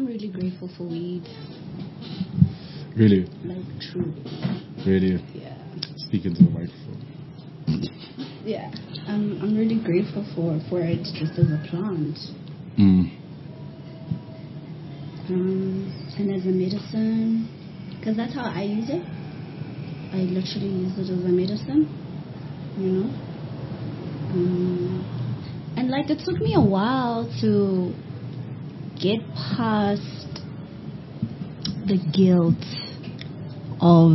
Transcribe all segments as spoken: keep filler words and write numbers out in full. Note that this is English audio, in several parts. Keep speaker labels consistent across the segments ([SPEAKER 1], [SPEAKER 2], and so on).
[SPEAKER 1] really grateful for weed.
[SPEAKER 2] Really?
[SPEAKER 1] Like, true.
[SPEAKER 2] Really?
[SPEAKER 1] Yeah.
[SPEAKER 2] Speak into the microphone.
[SPEAKER 1] Yeah. Um, I'm really grateful for, for it just as a plant.
[SPEAKER 2] Mm.
[SPEAKER 1] Um, and as a medicine, because that's how I use it. I literally use it as a medicine, you know. Um, and like it took me a while to get past the guilt of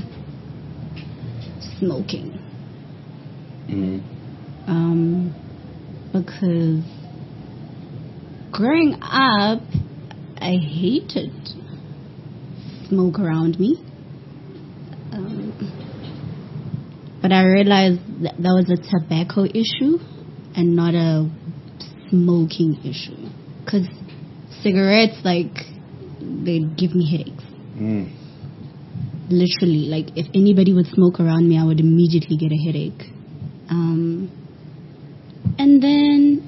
[SPEAKER 1] smoking.
[SPEAKER 2] Mm.
[SPEAKER 1] Um, because growing up, I hated smoke around me. Um, but I realized that that was a tobacco issue and not a smoking issue. Because cigarettes, like, they'd give me headaches.
[SPEAKER 2] Mm.
[SPEAKER 1] Literally, like, if anybody would smoke around me, I would immediately get a headache. Um, and then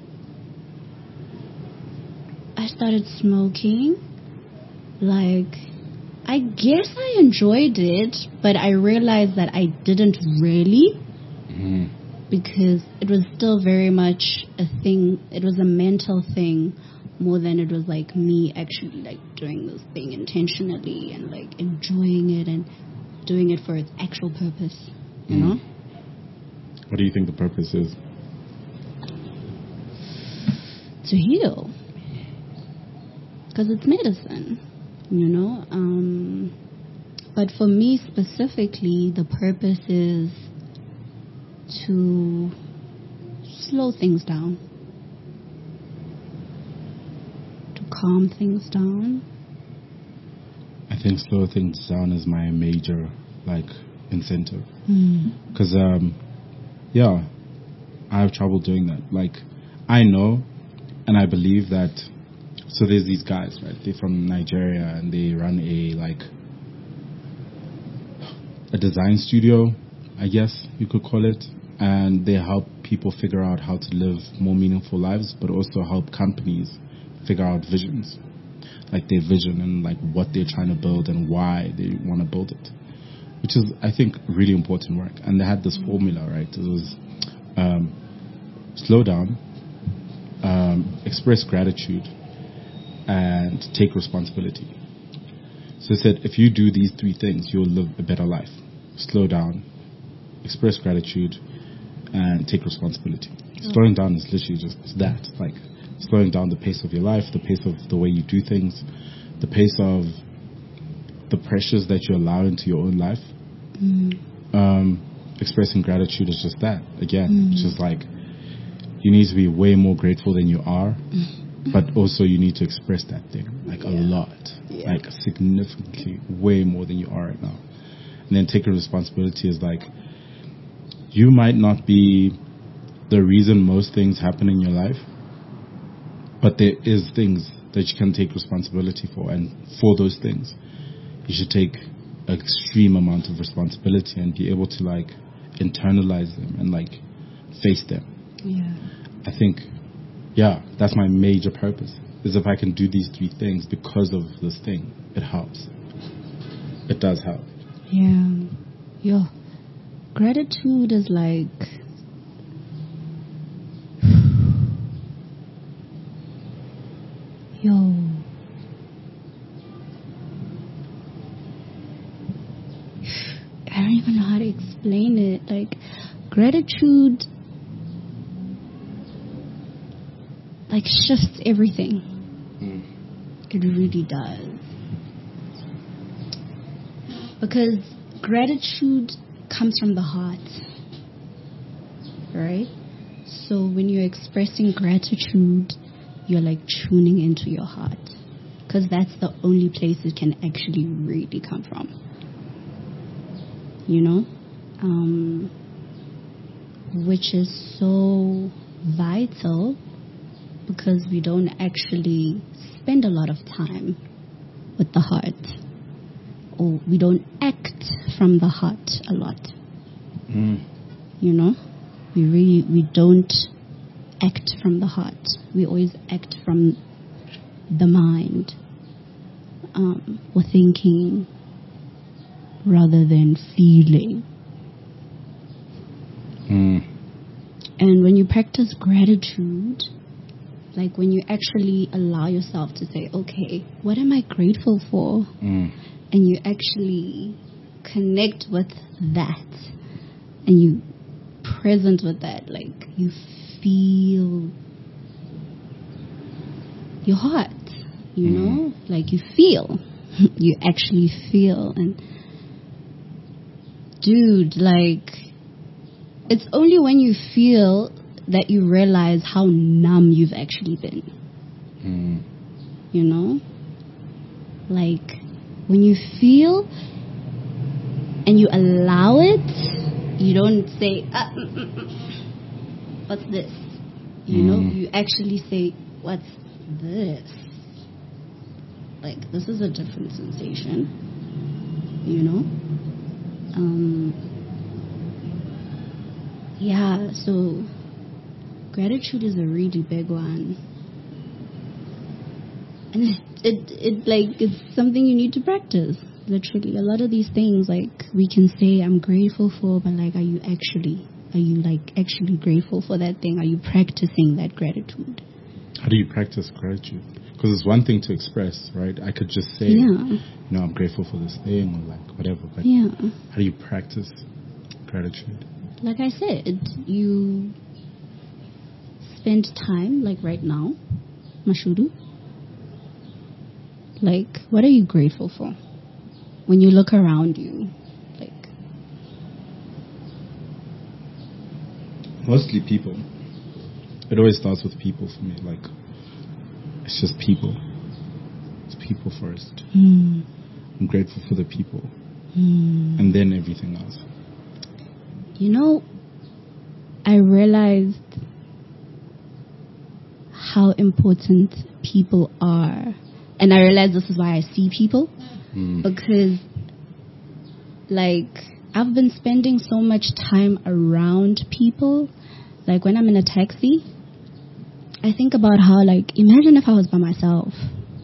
[SPEAKER 1] I started smoking. Like, I guess I enjoyed it, but I realized that I didn't really,
[SPEAKER 2] Mm.
[SPEAKER 1] because it was still very much a thing. It was a mental thing more than it was like me actually like doing this thing intentionally and like enjoying it and doing it for its actual purpose, you
[SPEAKER 2] Mm.
[SPEAKER 1] know?
[SPEAKER 2] What do you think the purpose is?
[SPEAKER 1] To heal. Because it's medicine, you know? Um, but for me specifically, the purpose is to slow things down. To calm things down.
[SPEAKER 2] I think slow things down is my major, like, incentive.
[SPEAKER 1] Mm.
[SPEAKER 2] Because, um, yeah, I have trouble doing that. Like, I know and I believe that, so there's these guys, right? They're from Nigeria and they run a, like, a design studio, I guess you could call it. And they help people figure out how to live more meaningful lives, but also help companies figure out visions. Like their vision and like what they're trying to build and why they want to build it. Which is, I think, really important work. And they had this formula, right? It was um, slow down, um, express gratitude, and take responsibility. So they said, if you do these three things, you'll live a better life. Slow down, express gratitude, and take responsibility. Oh. Slowing down is literally just that, like slowing down the pace of your life, the pace of the way you do things, the pace of the pressures that you allow into your own life.
[SPEAKER 1] Mm.
[SPEAKER 2] Um, expressing gratitude is just that. Again,
[SPEAKER 1] Mm.
[SPEAKER 2] it's just like you need to be way more grateful than you are,
[SPEAKER 1] mm.
[SPEAKER 2] but also you need to express that thing like yeah. a lot,
[SPEAKER 1] yeah.
[SPEAKER 2] like significantly way more than you are right now. And then taking responsibility is like, you might not be the reason most things happen in your life, but there is things that you can take responsibility for, and for those things you should take an extreme amount of responsibility and be able to like internalize them and like face them.
[SPEAKER 1] Yeah.
[SPEAKER 2] I think, yeah, that's my major purpose, is if I can do these three things because of this thing, it helps. It does help.
[SPEAKER 1] Yeah. Yo, gratitude is like, yo, I don't even know how to explain it. Like, gratitude, like, shifts everything. Mm. It really does. Because gratitude comes from the heart, right? So when you're expressing gratitude, you're like tuning into your heart, because that's the only place it can actually really come from, you know, um, which is so vital, because we don't actually spend a lot of time with the heart. Or we don't act from the heart a lot.
[SPEAKER 2] Mm.
[SPEAKER 1] You know? We really, we don't act from the heart. We always act from the mind, um, or thinking rather than feeling.
[SPEAKER 2] Mm.
[SPEAKER 1] And when you practice gratitude, like when you actually allow yourself to say, okay, what am I grateful for?
[SPEAKER 2] Mm.
[SPEAKER 1] And you actually connect with that and you present with that, like you feel your heart, you
[SPEAKER 2] Mm.
[SPEAKER 1] know, like you feel, you actually feel. And dude, like it's only when you feel that you realize how numb you've actually been.
[SPEAKER 2] Mm.
[SPEAKER 1] You know? Like, when you feel and you allow it, you don't say, ah, mm, mm, mm. What's this? You
[SPEAKER 2] Mm.
[SPEAKER 1] know? You actually say, what's this? Like, this is a different sensation. You know? Um, yeah, so gratitude is a really big one, and it, it it like it's something you need to practice. Literally, a lot of these things, like we can say I'm grateful for, but like, are you actually are you like actually grateful for that thing? Are you practicing that gratitude?
[SPEAKER 2] How do you practice gratitude? Because it's one thing to express, right? I could just say,
[SPEAKER 1] Yeah.
[SPEAKER 2] you know, I'm grateful for this thing or like whatever. But
[SPEAKER 1] Yeah.
[SPEAKER 2] how do you practice gratitude?
[SPEAKER 1] Like I said, you spend time, like right now, Mashudu. Like, what are you grateful for? When you look around you, like,
[SPEAKER 2] Mostly people. It always starts with people for me. Like, it's just people. It's people first.
[SPEAKER 1] mm,
[SPEAKER 2] I'm grateful for the people.
[SPEAKER 1] mm.
[SPEAKER 2] And then everything else.
[SPEAKER 1] You know, I realized how important people are. And I realized this is why I see people.
[SPEAKER 2] Mm.
[SPEAKER 1] Because, like, I've been spending so much time around people. Like, when I'm in a taxi, I think about how, like, imagine if I was by myself.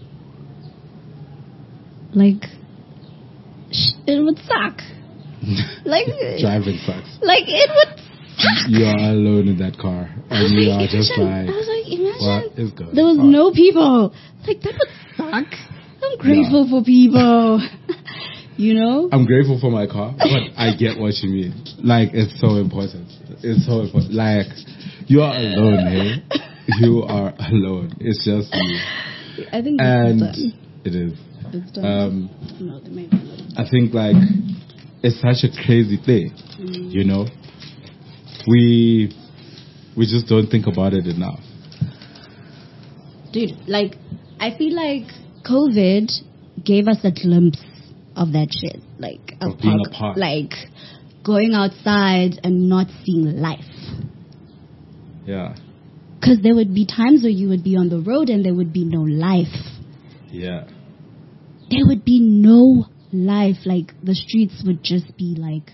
[SPEAKER 1] Like, sh- it would suck. Like,
[SPEAKER 2] Driving sucks.
[SPEAKER 1] like, it would suck.
[SPEAKER 2] You are alone in that car.
[SPEAKER 1] I was
[SPEAKER 2] And you
[SPEAKER 1] like,
[SPEAKER 2] are just
[SPEAKER 1] imagine-
[SPEAKER 2] like,
[SPEAKER 1] I was like, imagine
[SPEAKER 2] what is going
[SPEAKER 1] there was
[SPEAKER 2] on?
[SPEAKER 1] no people. Like, that would suck. I'm grateful for people. You know?
[SPEAKER 2] I'm grateful for my car, but I get what you mean. Like, it's so important. It's so important. Like, you are alone, hey? You are alone. It's just you.
[SPEAKER 1] I think
[SPEAKER 2] And
[SPEAKER 1] it's done.
[SPEAKER 2] it is.
[SPEAKER 1] It's done.
[SPEAKER 2] Um,
[SPEAKER 1] no, they made it.
[SPEAKER 2] I think, like, it's such a crazy thing,
[SPEAKER 1] Mm.
[SPEAKER 2] you know? We, we just don't think about it enough.
[SPEAKER 1] Dude, like, I feel like COVID gave us a glimpse of that shit. Like,
[SPEAKER 2] Of being
[SPEAKER 1] park-
[SPEAKER 2] apart.
[SPEAKER 1] like, going outside and not seeing life.
[SPEAKER 2] Yeah.
[SPEAKER 1] Because there would be times where you would be on the road and there would be no life.
[SPEAKER 2] Yeah.
[SPEAKER 1] There would be no life. Like, the streets would just be, like,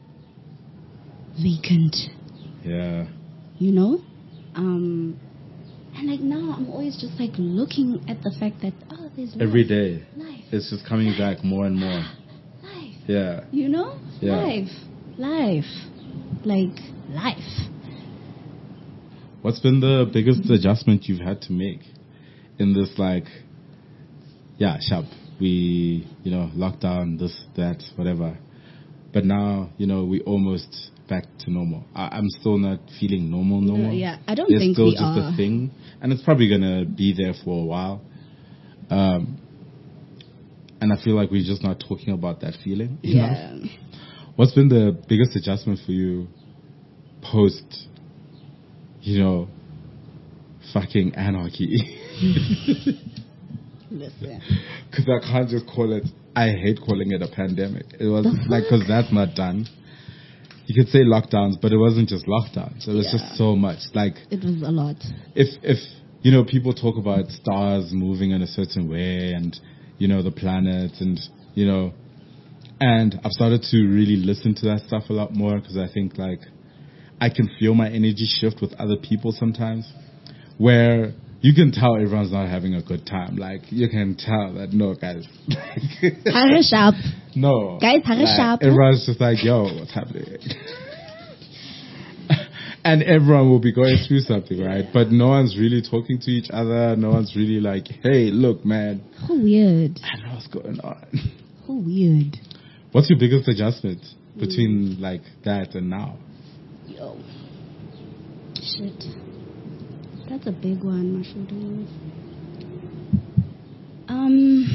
[SPEAKER 1] vacant.
[SPEAKER 2] Yeah.
[SPEAKER 1] You know? Um, and, like, now I'm always just, like, looking at the fact that, oh, there's life.
[SPEAKER 2] Every day.
[SPEAKER 1] Life.
[SPEAKER 2] It's just coming back more and more.
[SPEAKER 1] Life.
[SPEAKER 2] Yeah.
[SPEAKER 1] You know?
[SPEAKER 2] Yeah.
[SPEAKER 1] Life. Life. Like, life.
[SPEAKER 2] What's been the biggest adjustment you've had to make in this, like, yeah, sharp, we, you know, lockdown, this, that, whatever. But now, you know, we almost back to normal. I, I'm still not feeling normal, normal.
[SPEAKER 1] No, yeah, I don't
[SPEAKER 2] There's
[SPEAKER 1] think
[SPEAKER 2] still
[SPEAKER 1] we
[SPEAKER 2] just
[SPEAKER 1] are.
[SPEAKER 2] a thing, and it's probably gonna be there for a while. Um, and I feel like we're just not talking about that feeling enough.
[SPEAKER 1] Yeah.
[SPEAKER 2] What's been the biggest adjustment for you post, you know, fucking anarchy?
[SPEAKER 1] Listen.
[SPEAKER 2] Because I can't just call it, I hate calling it a pandemic. It was
[SPEAKER 1] The
[SPEAKER 2] like,
[SPEAKER 1] fuck?
[SPEAKER 2] because that's not done. You could say lockdowns, but it wasn't just lockdowns. It was
[SPEAKER 1] Yeah.
[SPEAKER 2] just so much. Like,
[SPEAKER 1] It was a lot.
[SPEAKER 2] if, if, you know, people talk about stars moving in a certain way and, you know, the planets and, you know, and I've started to really listen to that stuff a lot more because I think, like, I can feel my energy shift with other people sometimes where, you can tell everyone's not having a good time. Like, you can tell that, no, guys.
[SPEAKER 1] Hare sharp.
[SPEAKER 2] No.
[SPEAKER 1] Guys, hare
[SPEAKER 2] like,
[SPEAKER 1] sharp.
[SPEAKER 2] Everyone's just like, yo, what's happening? And everyone will be going through something, right? But no one's really talking to each other. No one's really like, hey, look, man.
[SPEAKER 1] How weird.
[SPEAKER 2] I don't know what's going on.
[SPEAKER 1] How weird.
[SPEAKER 2] What's your biggest adjustment between, mm. like, that and now?
[SPEAKER 1] Yo. Shit. That's a big one, my shoulders. Um.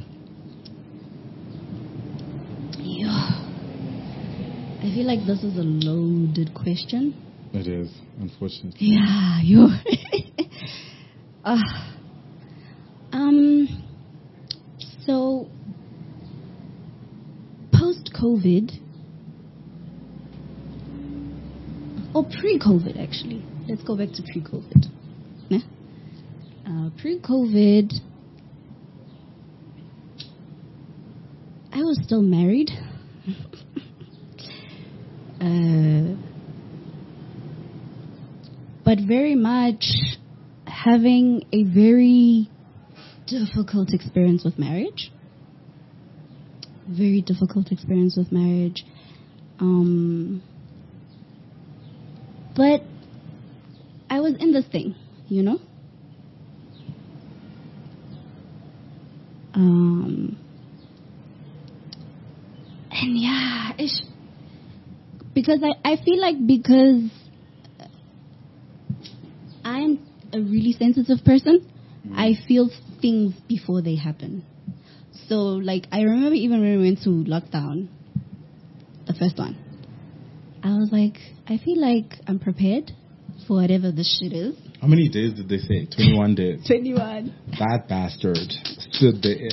[SPEAKER 1] Yeah. I feel like this is a loaded question.
[SPEAKER 2] It is, unfortunately.
[SPEAKER 1] Yeah, yo. uh, um. So, post-COVID, or pre-COVID, actually. Let's go back to pre-COVID. Yeah? Uh, pre-COVID, I was still married. uh, but very much having a very difficult experience with marriage. Very difficult experience with marriage. Um, but I was in this thing, you know? Um, and yeah, it's because I, I feel like because I'm a really sensitive person, mm. I feel things before they happen. So, like, I remember even when we went to lockdown, the first one, I was like, I feel like I'm prepared for whatever this shit is.
[SPEAKER 2] How many days did they say? twenty-one days.
[SPEAKER 1] twenty-one.
[SPEAKER 2] That bastard stood there.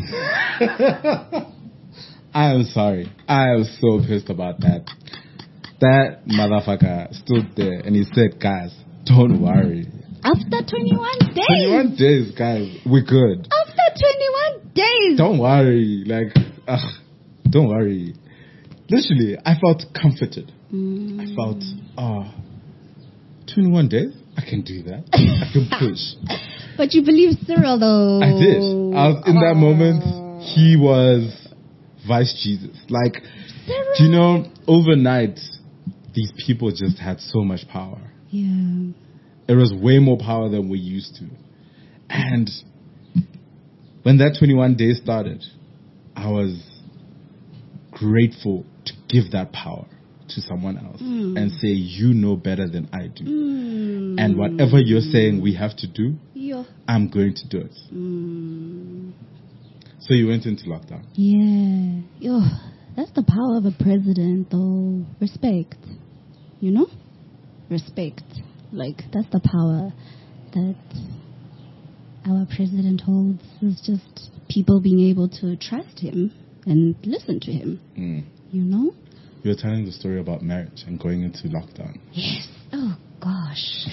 [SPEAKER 2] I am sorry. I am so pissed about that. That motherfucker stood there and he said, guys, don't worry.
[SPEAKER 1] After twenty-one days.
[SPEAKER 2] twenty-one days, guys. We're good.
[SPEAKER 1] After twenty-one days.
[SPEAKER 2] Don't worry. Like, ugh, don't worry. Literally, I felt comforted. Mm. I felt, ah, oh, twenty-one days? I can do that. I can push.
[SPEAKER 1] But you believe Cyril, though.
[SPEAKER 2] I did. I was, in that moment, he was Vice Jesus. Like,
[SPEAKER 1] Cyril.
[SPEAKER 2] Do you know, overnight, these people just had so much power.
[SPEAKER 1] Yeah.
[SPEAKER 2] It was way more power than we used to. And when that twenty-one days started, I was grateful to give that power to someone else mm. and say, you know better than I do.
[SPEAKER 1] Mm.
[SPEAKER 2] And whatever you're saying we have to do,
[SPEAKER 1] yeah.
[SPEAKER 2] I'm going to do it.
[SPEAKER 1] Mm.
[SPEAKER 2] So you went into lockdown.
[SPEAKER 1] Yeah. Yo, that's the power of a president, though. Respect. You know? Respect. Like, that's the power that our president holds, is just people being able to trust him and listen to him.
[SPEAKER 2] Mm.
[SPEAKER 1] You know?
[SPEAKER 2] You were telling the story about marriage and going into lockdown.
[SPEAKER 1] Yes. Oh, gosh.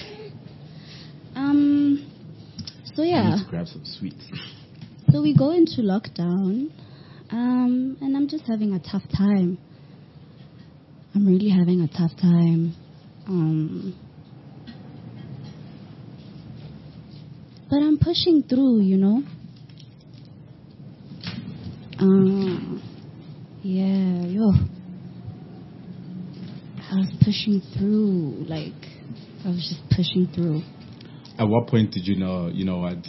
[SPEAKER 1] Um. So, yeah.
[SPEAKER 2] I need to grab some sweets.
[SPEAKER 1] So we go into lockdown, um, and I'm just having a tough time. I'm really having a tough time. Um, but I'm pushing through, you know. Uh, yeah, yo. I was pushing through, like, I was just pushing through.
[SPEAKER 2] At what point did you know, you know what?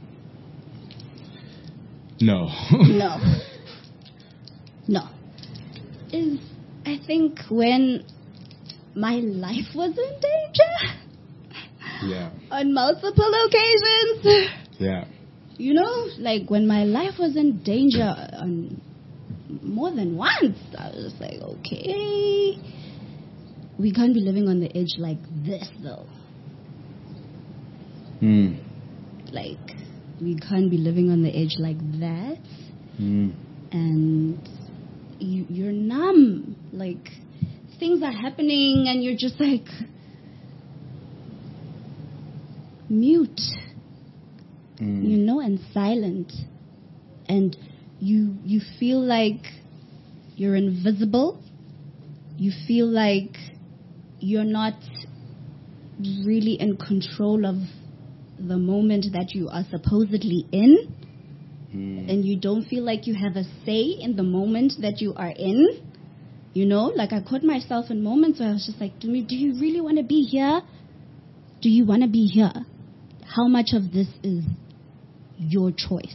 [SPEAKER 2] No.
[SPEAKER 1] no. No. Is, I think, when my life was in danger.
[SPEAKER 2] Yeah.
[SPEAKER 1] On multiple occasions.
[SPEAKER 2] Yeah.
[SPEAKER 1] You know, like when my life was in danger on more than once, I was just like, okay, we can't be living on the edge like this, though.
[SPEAKER 2] Hmm.
[SPEAKER 1] Like, we can't be living on the edge like that.
[SPEAKER 2] Mm.
[SPEAKER 1] And you, you're numb. Like, things are happening and you're just like mute. Mm. You know, and silent. And you you feel like you're invisible. You feel like you're not really in control of the moment that you are supposedly in,
[SPEAKER 2] Mm.
[SPEAKER 1] and you don't feel like you have a say in the moment that you are in. You know, like I caught myself in moments where I was just like, do, me, do you really want to be here? Do you want to be here? How much of this is your choice?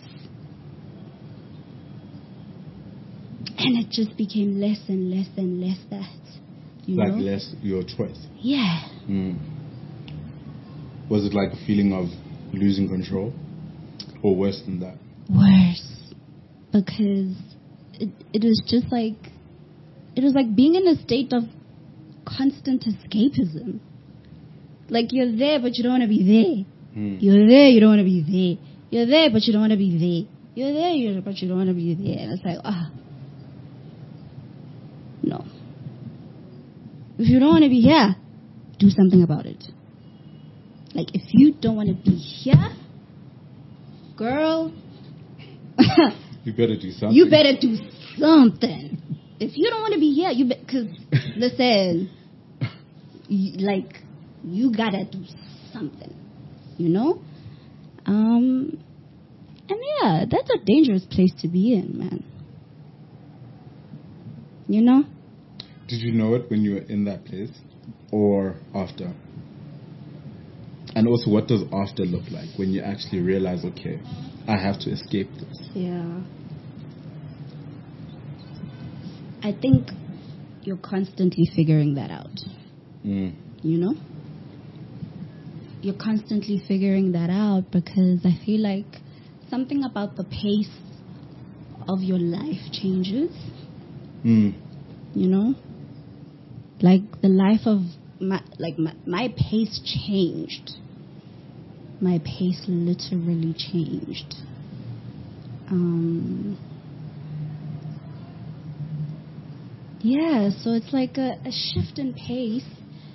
[SPEAKER 1] And it just became less and less and less that, you
[SPEAKER 2] Like
[SPEAKER 1] know?
[SPEAKER 2] less your choice.
[SPEAKER 1] Yeah.
[SPEAKER 2] Mm. Was it like a feeling of losing control? Or worse than that?
[SPEAKER 1] Worse. Because it, it was just like, it was like being in a state of constant escapism. Like you're there, but you don't want to be there.
[SPEAKER 2] Mm.
[SPEAKER 1] You're there, you don't want to be there. You're there, but you don't want to be there. You're there, you're, but you don't want to be there. And it's like, ah, no. If you don't want to be here, do something about it. Like if you don't want to be here, girl,
[SPEAKER 2] You better do something.
[SPEAKER 1] you better do something. If you don't want to be here, you because listen, y- like you gotta do something, you know. Um, and yeah, that's a dangerous place to be in, man. You know.
[SPEAKER 2] Did you know it when you were in that place or after? And also, what does after look like when you actually realize, okay, I have to escape this?
[SPEAKER 1] Yeah. I think you're constantly figuring that out.
[SPEAKER 2] Mm.
[SPEAKER 1] You know? You're constantly figuring that out because I feel like something about the pace of your life changes.
[SPEAKER 2] Mm.
[SPEAKER 1] You know? Like the life of my, like my, my pace changed. My pace literally changed. Um, yeah, so it's like a, a shift in pace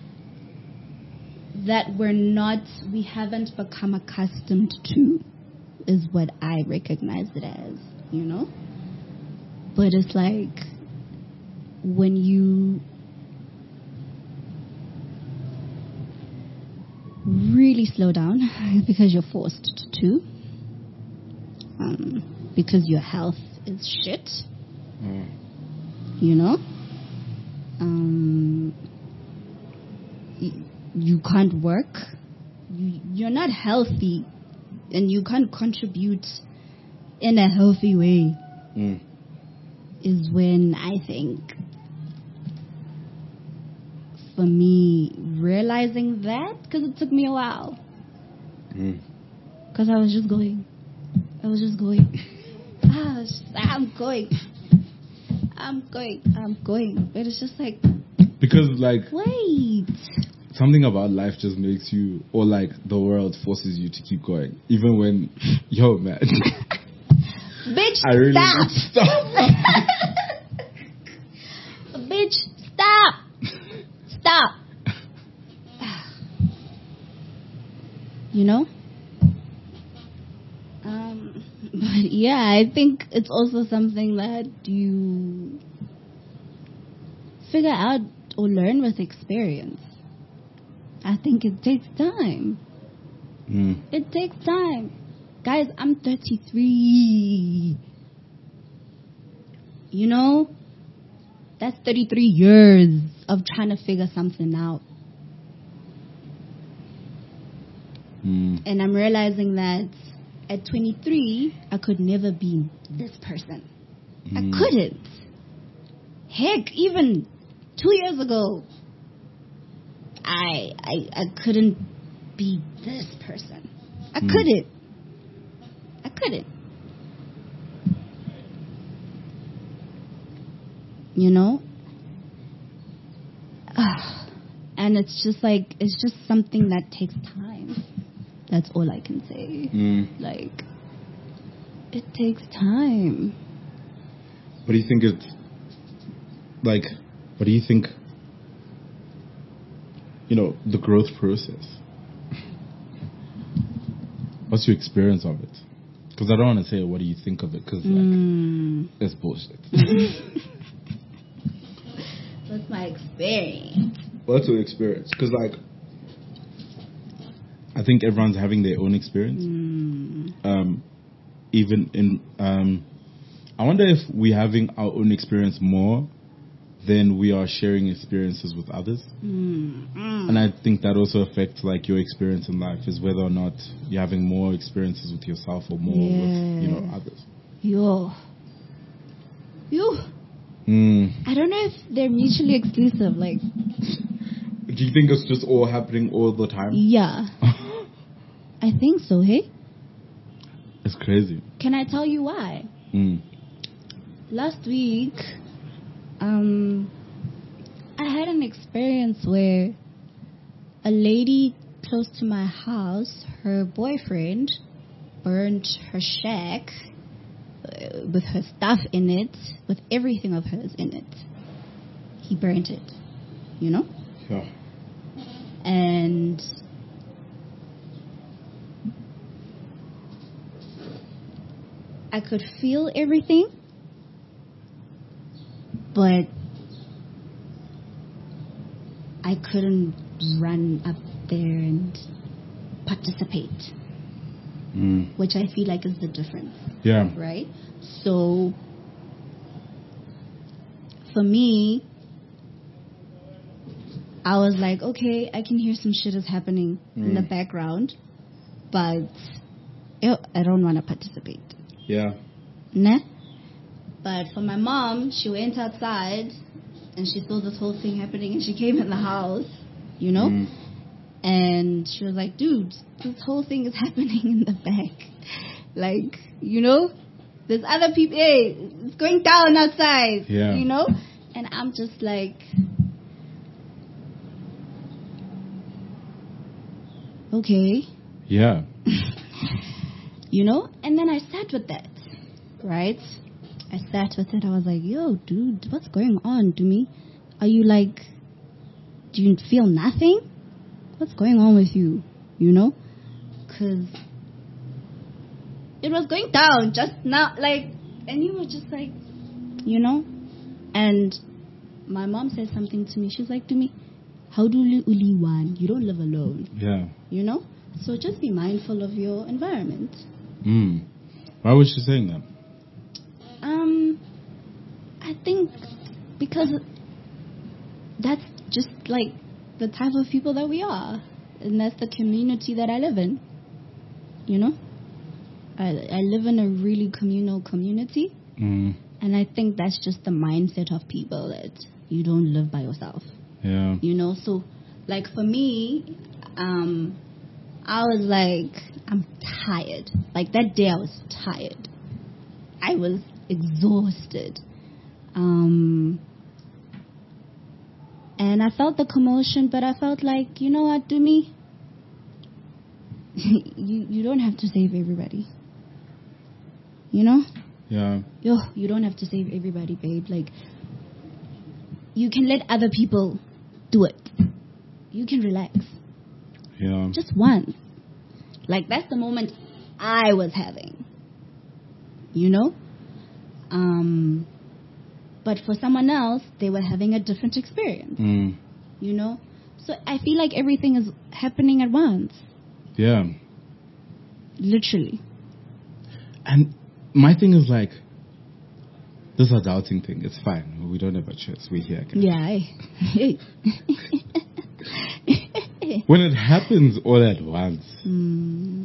[SPEAKER 1] that we're not, we haven't become accustomed to, is what I recognize it as, you know? But it's like when you really slow down because you're forced to, um, because your health is shit,
[SPEAKER 2] Mm.
[SPEAKER 1] you know, um, y- you can't work, you, you're not healthy, and you can't contribute in a healthy way,
[SPEAKER 2] Mm.
[SPEAKER 1] is when I think, for me, realizing that, because it took me a while,
[SPEAKER 2] Mm.
[SPEAKER 1] because I was just going, I was just going, ah, I was just, I'm going, I'm going, I'm going, but it's just like,
[SPEAKER 2] Because, like,
[SPEAKER 1] wait,
[SPEAKER 2] something about life just makes you, or like the world forces you to keep going. Even when, yo, man.
[SPEAKER 1] bitch,
[SPEAKER 2] I really
[SPEAKER 1] stop,
[SPEAKER 2] need to stop.
[SPEAKER 1] bitch, stop, stop, you know? Um, but yeah, I think it's also something that you figure out or learn with experience. I think it takes time.
[SPEAKER 2] Mm.
[SPEAKER 1] It takes time. Guys, I'm thirty-three. You know? That's thirty-three years of trying to figure something out.
[SPEAKER 2] Mm.
[SPEAKER 1] And I'm realizing that at twenty-three, I could never be this person.
[SPEAKER 2] Mm.
[SPEAKER 1] I couldn't. Heck, even two years ago, I I, I couldn't be this person. I
[SPEAKER 2] Mm.
[SPEAKER 1] couldn't. I couldn't. You know? And it's just like, it's just something that takes time. That's all I can say.
[SPEAKER 2] Mm.
[SPEAKER 1] Like, it takes time.
[SPEAKER 2] What do you think it's like? What do you think? You know, the growth process. What's your experience of it? Because I don't want to say what do you think of it, because like
[SPEAKER 1] Mm.
[SPEAKER 2] it's bullshit.
[SPEAKER 1] What's my experience?
[SPEAKER 2] What's your experience? Because like, I think think everyone's having their own experience.
[SPEAKER 1] Mm.
[SPEAKER 2] Um, even in, um, I wonder if we're having our own experience more than we are sharing experiences with others.
[SPEAKER 1] Mm. Mm.
[SPEAKER 2] And I think that also affects like your experience in life, is whether or not you're having more experiences with yourself or more
[SPEAKER 1] Yeah.
[SPEAKER 2] with, you know, others.
[SPEAKER 1] Yo. Yo.
[SPEAKER 2] Mm.
[SPEAKER 1] I don't know if they're mutually exclusive. Like,
[SPEAKER 2] Do you think it's just all happening all the time?
[SPEAKER 1] yeah. I think so, hey?
[SPEAKER 2] It's crazy.
[SPEAKER 1] Can I tell you why?
[SPEAKER 2] Mm.
[SPEAKER 1] Last week, um, I had an experience where a lady close to my house, her boyfriend, burned her shack uh, with her stuff in it, with everything of hers in it. He burnt it, you know?
[SPEAKER 2] Yeah.
[SPEAKER 1] And I could feel everything, but I couldn't run up there and participate,
[SPEAKER 2] Mm.
[SPEAKER 1] which I feel like is the difference,
[SPEAKER 2] Yeah.
[SPEAKER 1] right? So for me, I was like, okay, I can hear some shit is happening in the
[SPEAKER 2] Mm.
[SPEAKER 1] background, but ew, I don't want to participate.
[SPEAKER 2] Yeah.
[SPEAKER 1] Nah. But for my mom, she went outside and she saw this whole thing happening and she came in the house, you know?
[SPEAKER 2] Mm.
[SPEAKER 1] And she was like, dude, this whole thing is happening in the back. Like, you know? There's other people, hey, it's going down outside,
[SPEAKER 2] Yeah.
[SPEAKER 1] you know? And I'm just like, okay.
[SPEAKER 2] Yeah.
[SPEAKER 1] You know? And then I sat with that, right? I sat with it. I was like, yo, dude, what's going on to me? Are you like, do you feel nothing? What's going on with you? You know? Because it was going down just now, like, and you were just like, you know? And my mom said something to me. She was like to me, how do you only one? You don't live alone.
[SPEAKER 2] Yeah.
[SPEAKER 1] You know? So just be mindful of your environment.
[SPEAKER 2] Mm. Why was she saying that?
[SPEAKER 1] Um, I think because that's just like the type of people that we are, and that's the community that I live in. You know, I I live in a really communal community,
[SPEAKER 2] Mm.
[SPEAKER 1] and I think that's just the mindset of people, that you don't live by yourself.
[SPEAKER 2] Yeah.
[SPEAKER 1] You know, so like for me, um, I was like, I'm tired. Like that day, I was tired. I was exhausted. Um, and I felt the commotion, but I felt like, you know what, do me? you you don't have to save everybody. You know?
[SPEAKER 2] Yeah.
[SPEAKER 1] Yo, you don't have to save everybody, babe. Like, you can let other people do it. You can relax.
[SPEAKER 2] Yeah.
[SPEAKER 1] Just once. Like, that's the moment I was having. You know? Um, but for someone else, they were having a different experience.
[SPEAKER 2] Mm.
[SPEAKER 1] You know? So I feel like everything is happening at once.
[SPEAKER 2] Yeah.
[SPEAKER 1] Literally.
[SPEAKER 2] And my thing is like, this adulting thing, it's fine. We don't have a choice. We're here, guys.
[SPEAKER 1] Yeah. I-
[SPEAKER 2] When it happens all at once,
[SPEAKER 1] mm.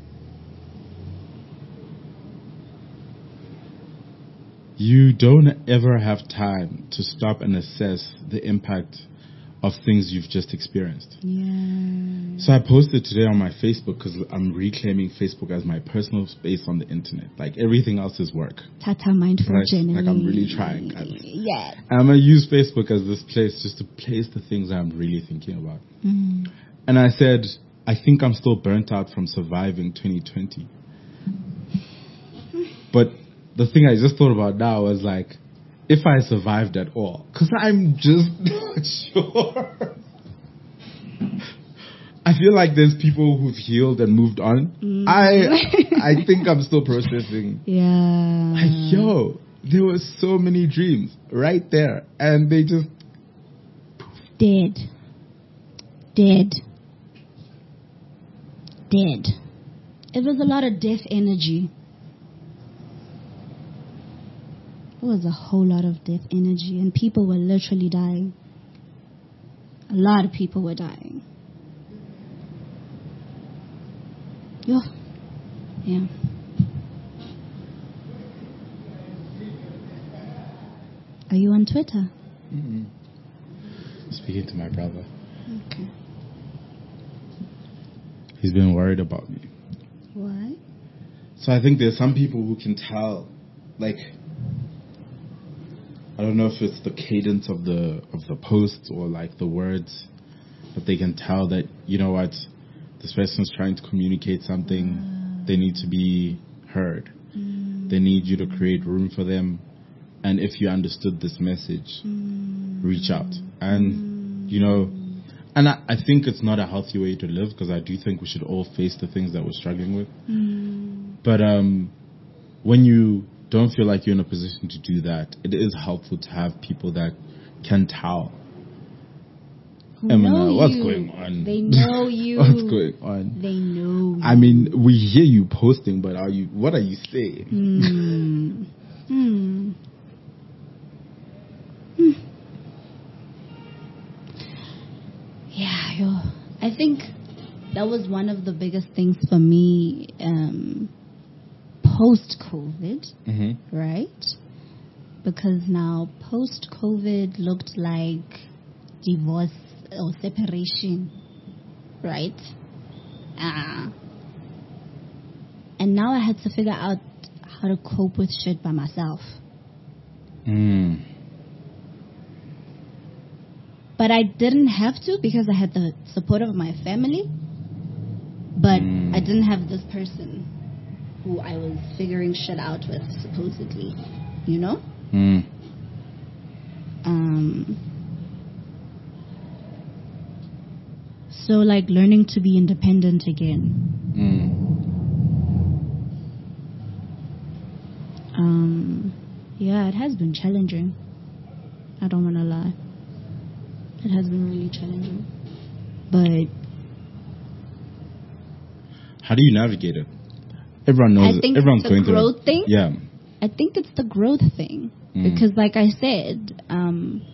[SPEAKER 2] you don't ever have time to stop and assess the impact of things you've just experienced.
[SPEAKER 1] Yeah.
[SPEAKER 2] So I posted today on my Facebook, because I'm reclaiming Facebook as my personal space on the internet. Like everything else is work.
[SPEAKER 1] Tata mindful
[SPEAKER 2] Right?
[SPEAKER 1] journaling.
[SPEAKER 2] Like I'm really trying, guys.
[SPEAKER 1] Yeah.
[SPEAKER 2] And I'm going to use Facebook as this place just to place the things I'm really thinking about.
[SPEAKER 1] Mm.
[SPEAKER 2] And I said, I think I'm still burnt out from surviving twenty twenty. But the thing I just thought about now was like, if I survived at all, because I'm just not sure. I feel like there's people who've healed and moved on.
[SPEAKER 1] Mm.
[SPEAKER 2] I I think I'm still processing.
[SPEAKER 1] Yeah.
[SPEAKER 2] Like, yo, there were so many dreams right there, and they just
[SPEAKER 1] Dead. Dead. dead. It was a lot of death energy. It was a whole lot of death energy, and people were literally dying. A lot of people were dying. Yo. Yeah. Are you on Twitter?
[SPEAKER 2] Mm-mm. Speaking to my brother.
[SPEAKER 1] Okay.
[SPEAKER 2] He's been worried about me.
[SPEAKER 1] Why?
[SPEAKER 2] So I think there's some people who can tell, like, I don't know if it's the cadence of the of the posts or like the words, but they can tell that, you know what, this person's trying to communicate something. Uh, they need to be heard. Mm, they need you to create room for them. And if you understood this message, mm, reach out. And, you know, and I, I think it's not a healthy way to live, because I do think we should all face the things that we're struggling with. Mm. But um, when you don't feel like you're in a position to do that, it is helpful to have people that can tell.
[SPEAKER 1] Who
[SPEAKER 2] Emina,
[SPEAKER 1] know
[SPEAKER 2] what's
[SPEAKER 1] you.
[SPEAKER 2] going on?
[SPEAKER 1] They know you.
[SPEAKER 2] What's going on?
[SPEAKER 1] They know you.
[SPEAKER 2] I mean, we hear you posting, but are you? What are you saying?
[SPEAKER 1] Hmm. hmm. Hmm. Yeah, yo. I think that was one of the biggest things for me um, post-COVID,
[SPEAKER 2] mm-hmm.
[SPEAKER 1] right? Because now post-COVID looked like divorce or separation, right? Uh, and now I had to figure out how to cope with shit by myself.
[SPEAKER 2] Mm.
[SPEAKER 1] But I didn't have to, because I had the support of my family. But mm. I didn't have this person who I was figuring shit out with, supposedly. You know?
[SPEAKER 2] Mm.
[SPEAKER 1] Um. So, like, learning to be independent again.
[SPEAKER 2] Mm.
[SPEAKER 1] Um. Yeah, it has been challenging. I don't want to lie. It has been really challenging. But
[SPEAKER 2] how do you navigate it? Everyone knows
[SPEAKER 1] I think
[SPEAKER 2] it. Everyone's
[SPEAKER 1] the
[SPEAKER 2] going through
[SPEAKER 1] growth
[SPEAKER 2] it.
[SPEAKER 1] thing.
[SPEAKER 2] Yeah.
[SPEAKER 1] I think it's the growth thing.
[SPEAKER 2] Mm.
[SPEAKER 1] Because like I said, um,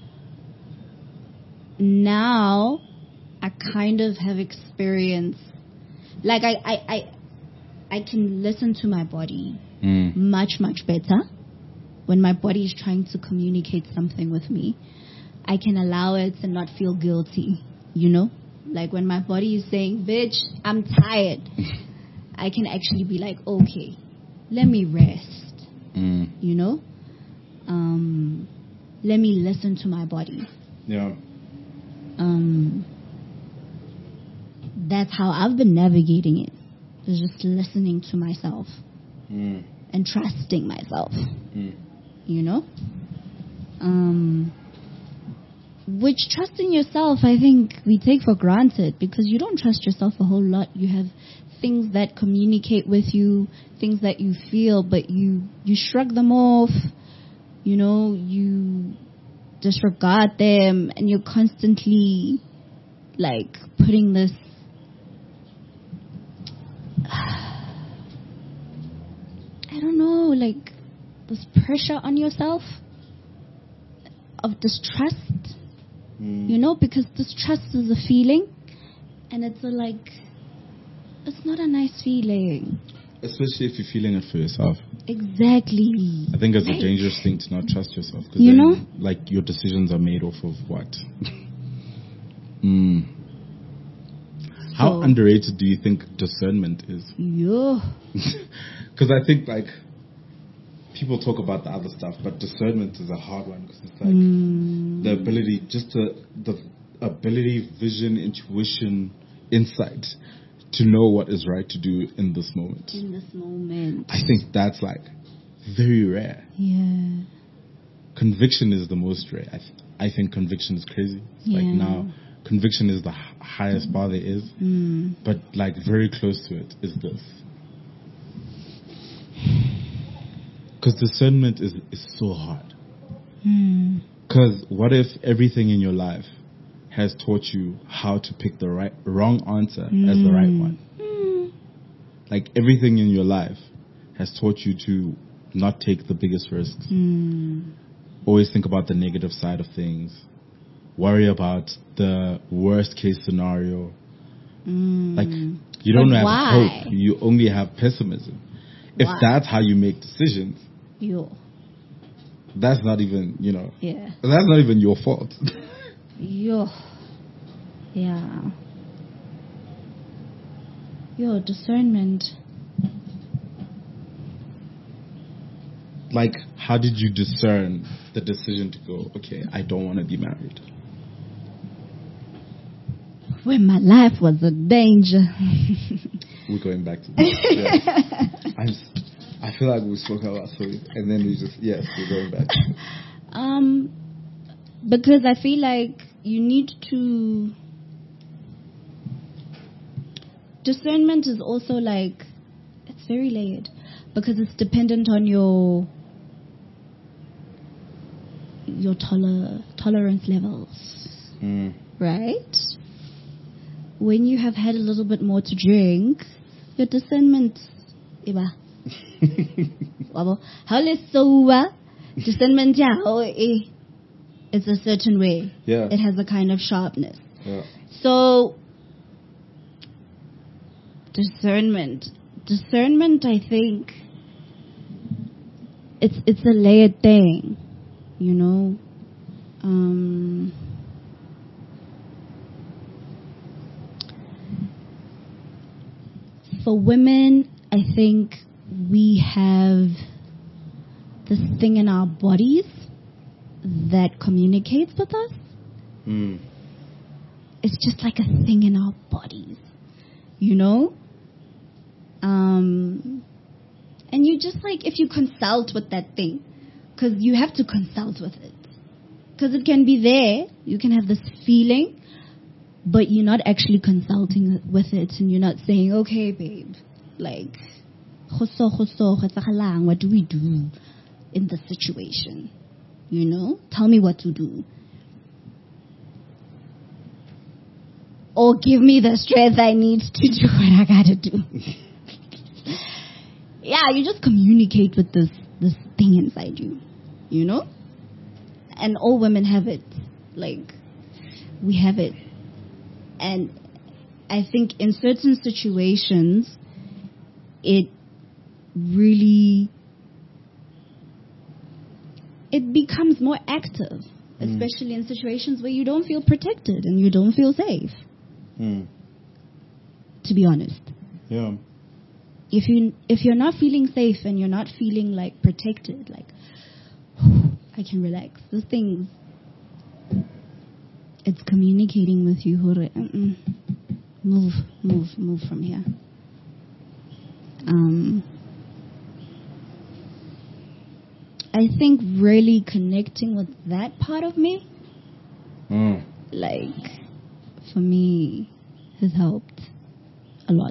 [SPEAKER 1] now I kind of have experience. Like I, I, I, I can listen to my body
[SPEAKER 2] mm.
[SPEAKER 1] much, much better when my body is trying to communicate something with me. I can allow it and not feel guilty, you know? Like when my body is saying, bitch, I'm tired, I can actually be like, okay, let me rest,
[SPEAKER 2] mm.
[SPEAKER 1] you know? Um, let me listen to my body.
[SPEAKER 2] Yeah.
[SPEAKER 1] Um, that's how I've been navigating it. It's just listening to myself
[SPEAKER 2] mm.
[SPEAKER 1] and trusting myself,
[SPEAKER 2] mm.
[SPEAKER 1] you know? Um... Which trusting yourself, I think we take for granted, because you don't trust yourself a whole lot. You have things that communicate with you, things that you feel, but you, you shrug them off, you know, you disregard them, and you're constantly, like, putting this, I don't know, like, this pressure on yourself of distrust.
[SPEAKER 2] Mm.
[SPEAKER 1] You know, because distrust is a feeling, and it's a, like, it's not a nice feeling.
[SPEAKER 2] Especially if you're feeling it for yourself.
[SPEAKER 1] Exactly.
[SPEAKER 2] I think it's
[SPEAKER 1] right.
[SPEAKER 2] a dangerous thing to not trust yourself.
[SPEAKER 1] You
[SPEAKER 2] then,
[SPEAKER 1] know?
[SPEAKER 2] Like, your decisions are made off of what? mm. How
[SPEAKER 1] So,
[SPEAKER 2] underrated do you think discernment is?
[SPEAKER 1] Yeah.
[SPEAKER 2] Because I think, like, people talk about the other stuff, but discernment is a hard one, because it's like
[SPEAKER 1] mm.
[SPEAKER 2] the ability, just the, the ability, vision, intuition, insight to know what is right to do in this moment.
[SPEAKER 1] In this moment.
[SPEAKER 2] I think that's like very rare.
[SPEAKER 1] Yeah.
[SPEAKER 2] Conviction is the most rare. I, th- I think conviction is crazy. It's
[SPEAKER 1] yeah.
[SPEAKER 2] like now, conviction is the h- highest bar there is,
[SPEAKER 1] mm.
[SPEAKER 2] but like very close to it is this. Because discernment is, is so hard. Because mm. what if everything in your life has taught you how to pick the right wrong answer mm. as the right one?
[SPEAKER 1] Mm.
[SPEAKER 2] Like everything in your life has taught you to not take the biggest risks.
[SPEAKER 1] Mm.
[SPEAKER 2] Always think about the negative side of things. Worry about the worst case scenario.
[SPEAKER 1] Mm.
[SPEAKER 2] Like, you don't
[SPEAKER 1] But
[SPEAKER 2] have
[SPEAKER 1] why?
[SPEAKER 2] hope. You only have pessimism. If
[SPEAKER 1] Why?
[SPEAKER 2] that's how you make decisions,
[SPEAKER 1] Yo.
[SPEAKER 2] that's not even, you know,
[SPEAKER 1] Yeah.
[SPEAKER 2] that's not even your fault.
[SPEAKER 1] Yo. Yeah. Yo, discernment.
[SPEAKER 2] Like, how did you discern the decision to go, okay, I don't want to be married?
[SPEAKER 1] When my life was a danger.
[SPEAKER 2] We're going back to this. Yes. I'm, s- I feel like we spoke about something, and then we just, yes, we're going back.
[SPEAKER 1] Um, because I feel like you need to. Discernment is also like, it's very layered because it's dependent on your your toler- tolerance levels,
[SPEAKER 2] Mm.
[SPEAKER 1] right? When you have had a little bit more to drink, your discernment, iba. Wabo, how less sober, discernment, yeah, oh, eh, it's a certain way.
[SPEAKER 2] Yeah.
[SPEAKER 1] It has a kind of sharpness.
[SPEAKER 2] Yeah.
[SPEAKER 1] So, discernment. Discernment, I think, it's it's a layered thing, you know. Um, for women, I think we have this thing in our bodies that communicates with us.
[SPEAKER 2] Mm.
[SPEAKER 1] It's just like a thing in our bodies, you know? Um, and you just like, if you consult with that thing, because you have to consult with it. Because it can be there, you can have this feeling, but you're not actually consulting with it, and you're not saying, okay, babe, like, "Kgoso, kgoso, go etsagalang? What do we do in this situation? You know? Tell me what to do. Or give me the strength I need to do what I gotta do." Yeah, you just communicate with this this thing inside you, you know? And all women have it. Like, we have it. And I think in certain situations, it really, it becomes more active,
[SPEAKER 2] Mm.
[SPEAKER 1] especially in situations where you don't feel protected and you don't feel safe,
[SPEAKER 2] Mm.
[SPEAKER 1] to be honest.
[SPEAKER 2] Yeah.
[SPEAKER 1] If you if you're not feeling safe and you're not feeling like protected, like I can relax. This thing, it's communicating with you. Hore, mm-mm. Move, move, move from here. Um, I think really connecting with that part of me,
[SPEAKER 2] Mm.
[SPEAKER 1] like for me, has helped a lot.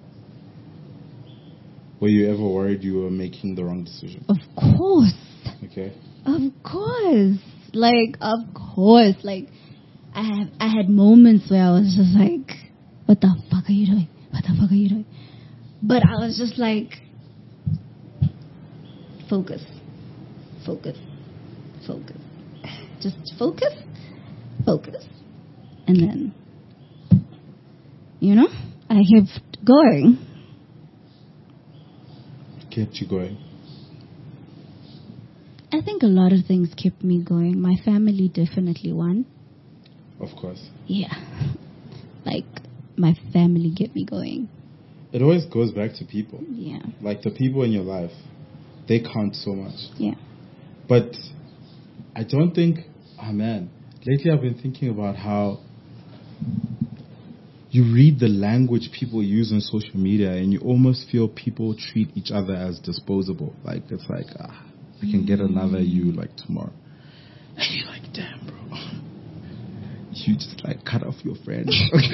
[SPEAKER 2] Were you ever worried you were making the wrong decision?
[SPEAKER 1] Of course.
[SPEAKER 2] Okay.
[SPEAKER 1] Of course, like of course, like I have I had moments where I was just like, "What the fuck are you doing? What the fuck are you doing?" But I was just like, focus, focus, focus, just focus, focus, and then, you know, I kept going.
[SPEAKER 2] Kept you going.
[SPEAKER 1] I think a lot of things kept me going. My family definitely one.
[SPEAKER 2] Of course.
[SPEAKER 1] Yeah. Like, my family get me going.
[SPEAKER 2] It always goes back to people.
[SPEAKER 1] Yeah.
[SPEAKER 2] Like the people in your life, they count so much.
[SPEAKER 1] Yeah.
[SPEAKER 2] But I don't think, oh man, lately I've been thinking about how you read the language people use on social media and you almost feel people treat each other as disposable. Like, it's like, ah, I can get another you like tomorrow. And you're like, damn, bro. You just like cut off your friend.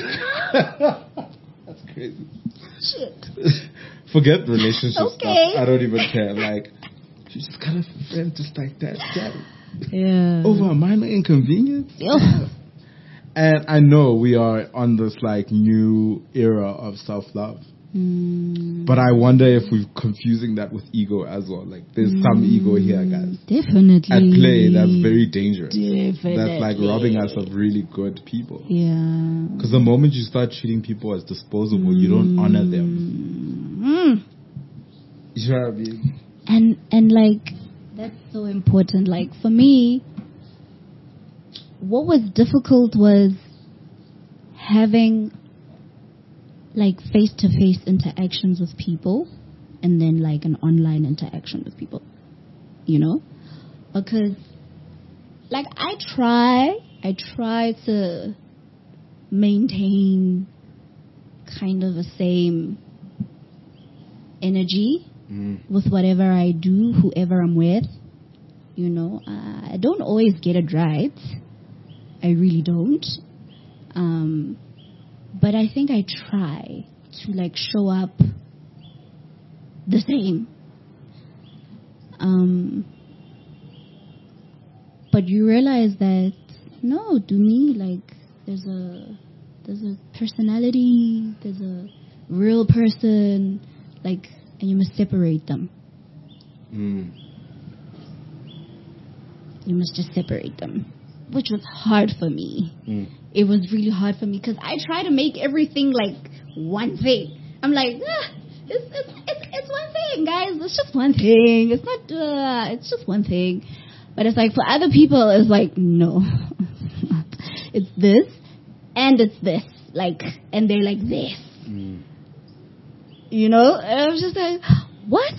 [SPEAKER 2] That's crazy.
[SPEAKER 1] Shit.
[SPEAKER 2] Forget relationship
[SPEAKER 1] Okay.
[SPEAKER 2] stuff. I don't even care. Like, you just cut off your friend just like that. Damn.
[SPEAKER 1] Yeah.
[SPEAKER 2] Over a minor inconvenience?
[SPEAKER 1] Ugh.
[SPEAKER 2] And I know we are on this like new era of self-love.
[SPEAKER 1] Mm.
[SPEAKER 2] But I wonder if we're confusing that with ego as well. Like, there's mm. some ego here, guys.
[SPEAKER 1] Definitely.
[SPEAKER 2] At play, that's very dangerous.
[SPEAKER 1] Definitely.
[SPEAKER 2] That's like robbing us of really good people.
[SPEAKER 1] Yeah.
[SPEAKER 2] Because the moment you start treating people as disposable, mm. you don't honor them.
[SPEAKER 1] Mm.
[SPEAKER 2] You know what I mean?
[SPEAKER 1] And, and like, that's so important. Like, for me, what was difficult was having like face-to-face interactions with people and then like an online interaction with people, you know, because like I try I try to maintain kind of the same energy mm. with whatever I do, whoever I'm with, you know. uh, I don't always get it right, I really don't, um but I think I try to like show up the same. Um, but you realize that no, to me, like there's a there's a personality, there's a real person, like, and you must separate them.
[SPEAKER 2] Mm.
[SPEAKER 1] You must just separate them, which was hard for me.
[SPEAKER 2] Mm.
[SPEAKER 1] It was really hard for me because I try to make everything like one thing. I'm like, ah, it's, it's it's it's one thing, guys. It's just one thing. It's not. Uh, it's just one thing. But it's like for other people, it's like no, it's this and it's this. Like, and they're like this. Mm. You know, and I was just like, what?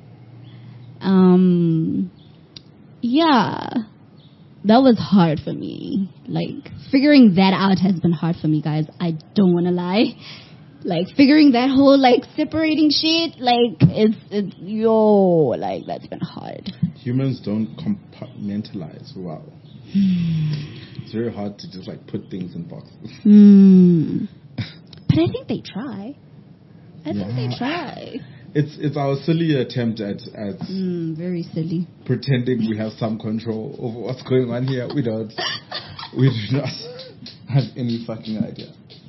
[SPEAKER 1] Um, yeah. That was hard for me. Like, figuring that out has been hard for me, guys. I don't want to lie. Like, figuring that whole, like, separating shit, like, it's, it's, yo, like, that's been hard.
[SPEAKER 2] Humans don't compartmentalize well. It's very hard to just, like, put things in boxes.
[SPEAKER 1] Mm. But I think they try. I
[SPEAKER 2] yeah.
[SPEAKER 1] think they try.
[SPEAKER 2] It's it's our silly attempt at, at
[SPEAKER 1] mm, very silly
[SPEAKER 2] pretending we have some control over what's going on here. We don't. We do not have any fucking idea.